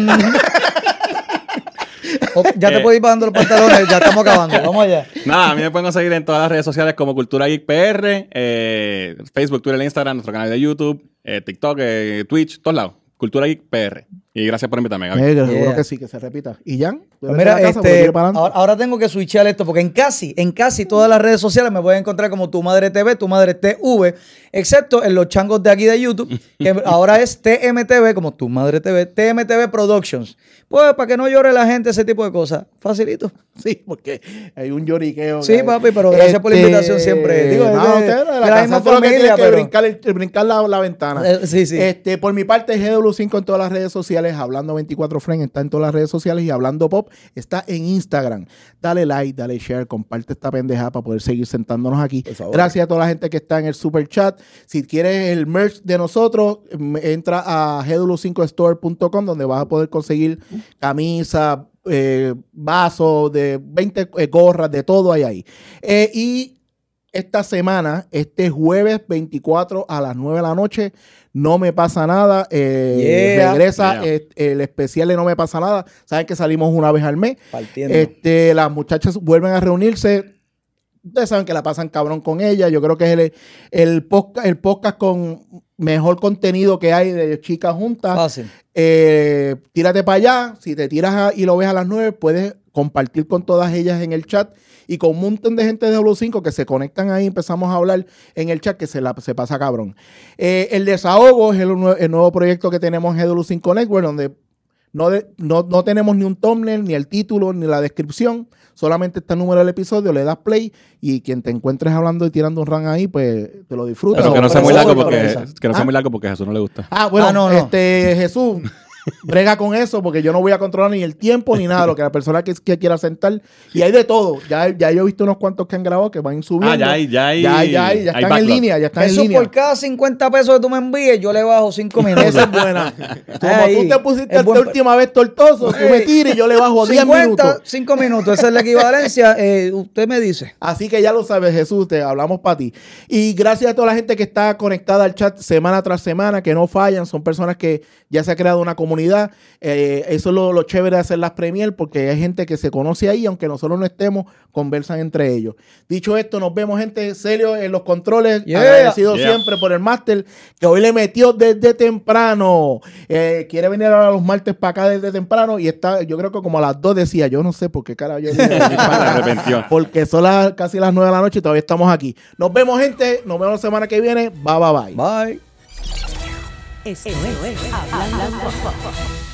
O- ya te Eh. puedes ir bajando los pantalones, ya estamos acabando. Vamos allá. Nada, a mí me pueden conseguir en todas las redes sociales como Cultura Geek P R, eh, Facebook, Twitter, Instagram, nuestro canal de YouTube, eh, TikTok, eh, Twitch, todos lados. Cultura Geek P R. Y gracias por invitarme, Gaby. Eh, seguro Yeah. que sí, que se repita. ¿Y Jan? ¿Tú Pues eres mira, de la casa? Porque este, tiro para adelante. ahora, ahora tengo que switchar esto porque en casi, en casi todas las redes sociales me pueden encontrar como Tu Madre T V, Tu Madre T V, excepto en los changos de aquí de YouTube, que ahora es T M T V, como Tu Madre T V, T M T V Productions. Pues para que no llore la gente ese tipo de cosas. Facilito. Sí, porque hay un lloriqueo. Sí, que- papi, pero gracias por la invitación siempre. Digo, no, es de- usted no, de la, la casa misma es lo que tiene familia, que pero- brincar, el- el brincar la, la ventana. Eh, sí, sí. Este, por mi parte, G W cinco en todas las redes sociales, Hablando veinticuatro Friends está en todas las redes sociales y Hablando Pop está en Instagram. Dale like, dale share, comparte esta pendeja para poder seguir sentándonos aquí. Gracias a toda la gente que está en el super chat. Si quieres el merch de nosotros, em, entra a G W cinco store punto com donde vas a poder conseguir camisas, eh, vasos, de veinte eh, gorras, de todo hay ahí. Eh, y esta semana, este jueves veinticuatro a las nueve de la noche, No Me Pasa Nada. eh, Yeah. regresa Yeah. eh, el especial de No Me Pasa Nada. Saben que salimos una vez al mes. Partiendo. Este, las muchachas vuelven a reunirse. Ustedes saben que la pasan cabrón con ella. Yo creo que es el, el, podcast, el podcast con mejor contenido que hay de chicas juntas. Fácil. Eh, tírate para allá. Si te tiras a- y lo ves a las nueve, puedes compartir con todas ellas en el chat y con un montón de gente de W cinco que se conectan ahí. Empezamos a hablar en el chat que se, la, se pasa cabrón. Eh, el desahogo es el, nue- el nuevo proyecto que tenemos en G W cinco Network, donde No, de, no, no tenemos ni un thumbnail, ni el título, ni la descripción. Solamente está el número del episodio, le das play y quien te encuentres hablando y tirando un run ahí, pues te lo disfrutas. Pero que no sea pero muy largo sorpresa. porque, que no sea ¿Ah? muy largo porque a Jesús no le gusta. Ah, bueno, Ah, no, no. este Jesús, brega con eso porque yo no voy a controlar ni el tiempo ni nada, lo que la persona que, que quiera sentar. Y hay de todo. Ya, ya yo he visto unos cuantos que han grabado que van subiendo. Ah, ya hay, ya hay. Ya, hay, ya, hay, ya hay están en backlog. línea, ya están en Eso línea. por cada cincuenta pesos que tú me envíes, yo le bajo cinco minutos. Esa es buena. Como Ahí. tú te pusiste Es esta buen- última vez tortoso, tú me tiras y yo le bajo diez minutos. cinco minutos, esa es la equivalencia. Eh, usted me dice. Así que ya lo sabes, Jesús, te hablamos para ti. Y gracias a toda la gente que está conectada al chat semana tras semana, que no fallan, son personas que ya se ha creado una comunidad. Eh, eso es lo, lo chévere de hacer las premier, porque hay gente que se conoce ahí, aunque nosotros no estemos, conversan entre ellos. Dicho esto, nos vemos, gente. Celio en los controles, Yeah. agradecido Yeah. siempre por el máster, que hoy le metió desde temprano. Eh, quiere venir a los martes para acá desde temprano y está, yo creo que como a las dos decía, yo no sé por qué cara yo vine a venir para Se acá. arrepintió. Porque son las, casi las nueve de la noche y todavía estamos aquí. Nos vemos, gente. Nos vemos la semana que viene. Bye, bye, bye. Bye. Esto es Hablando Pop.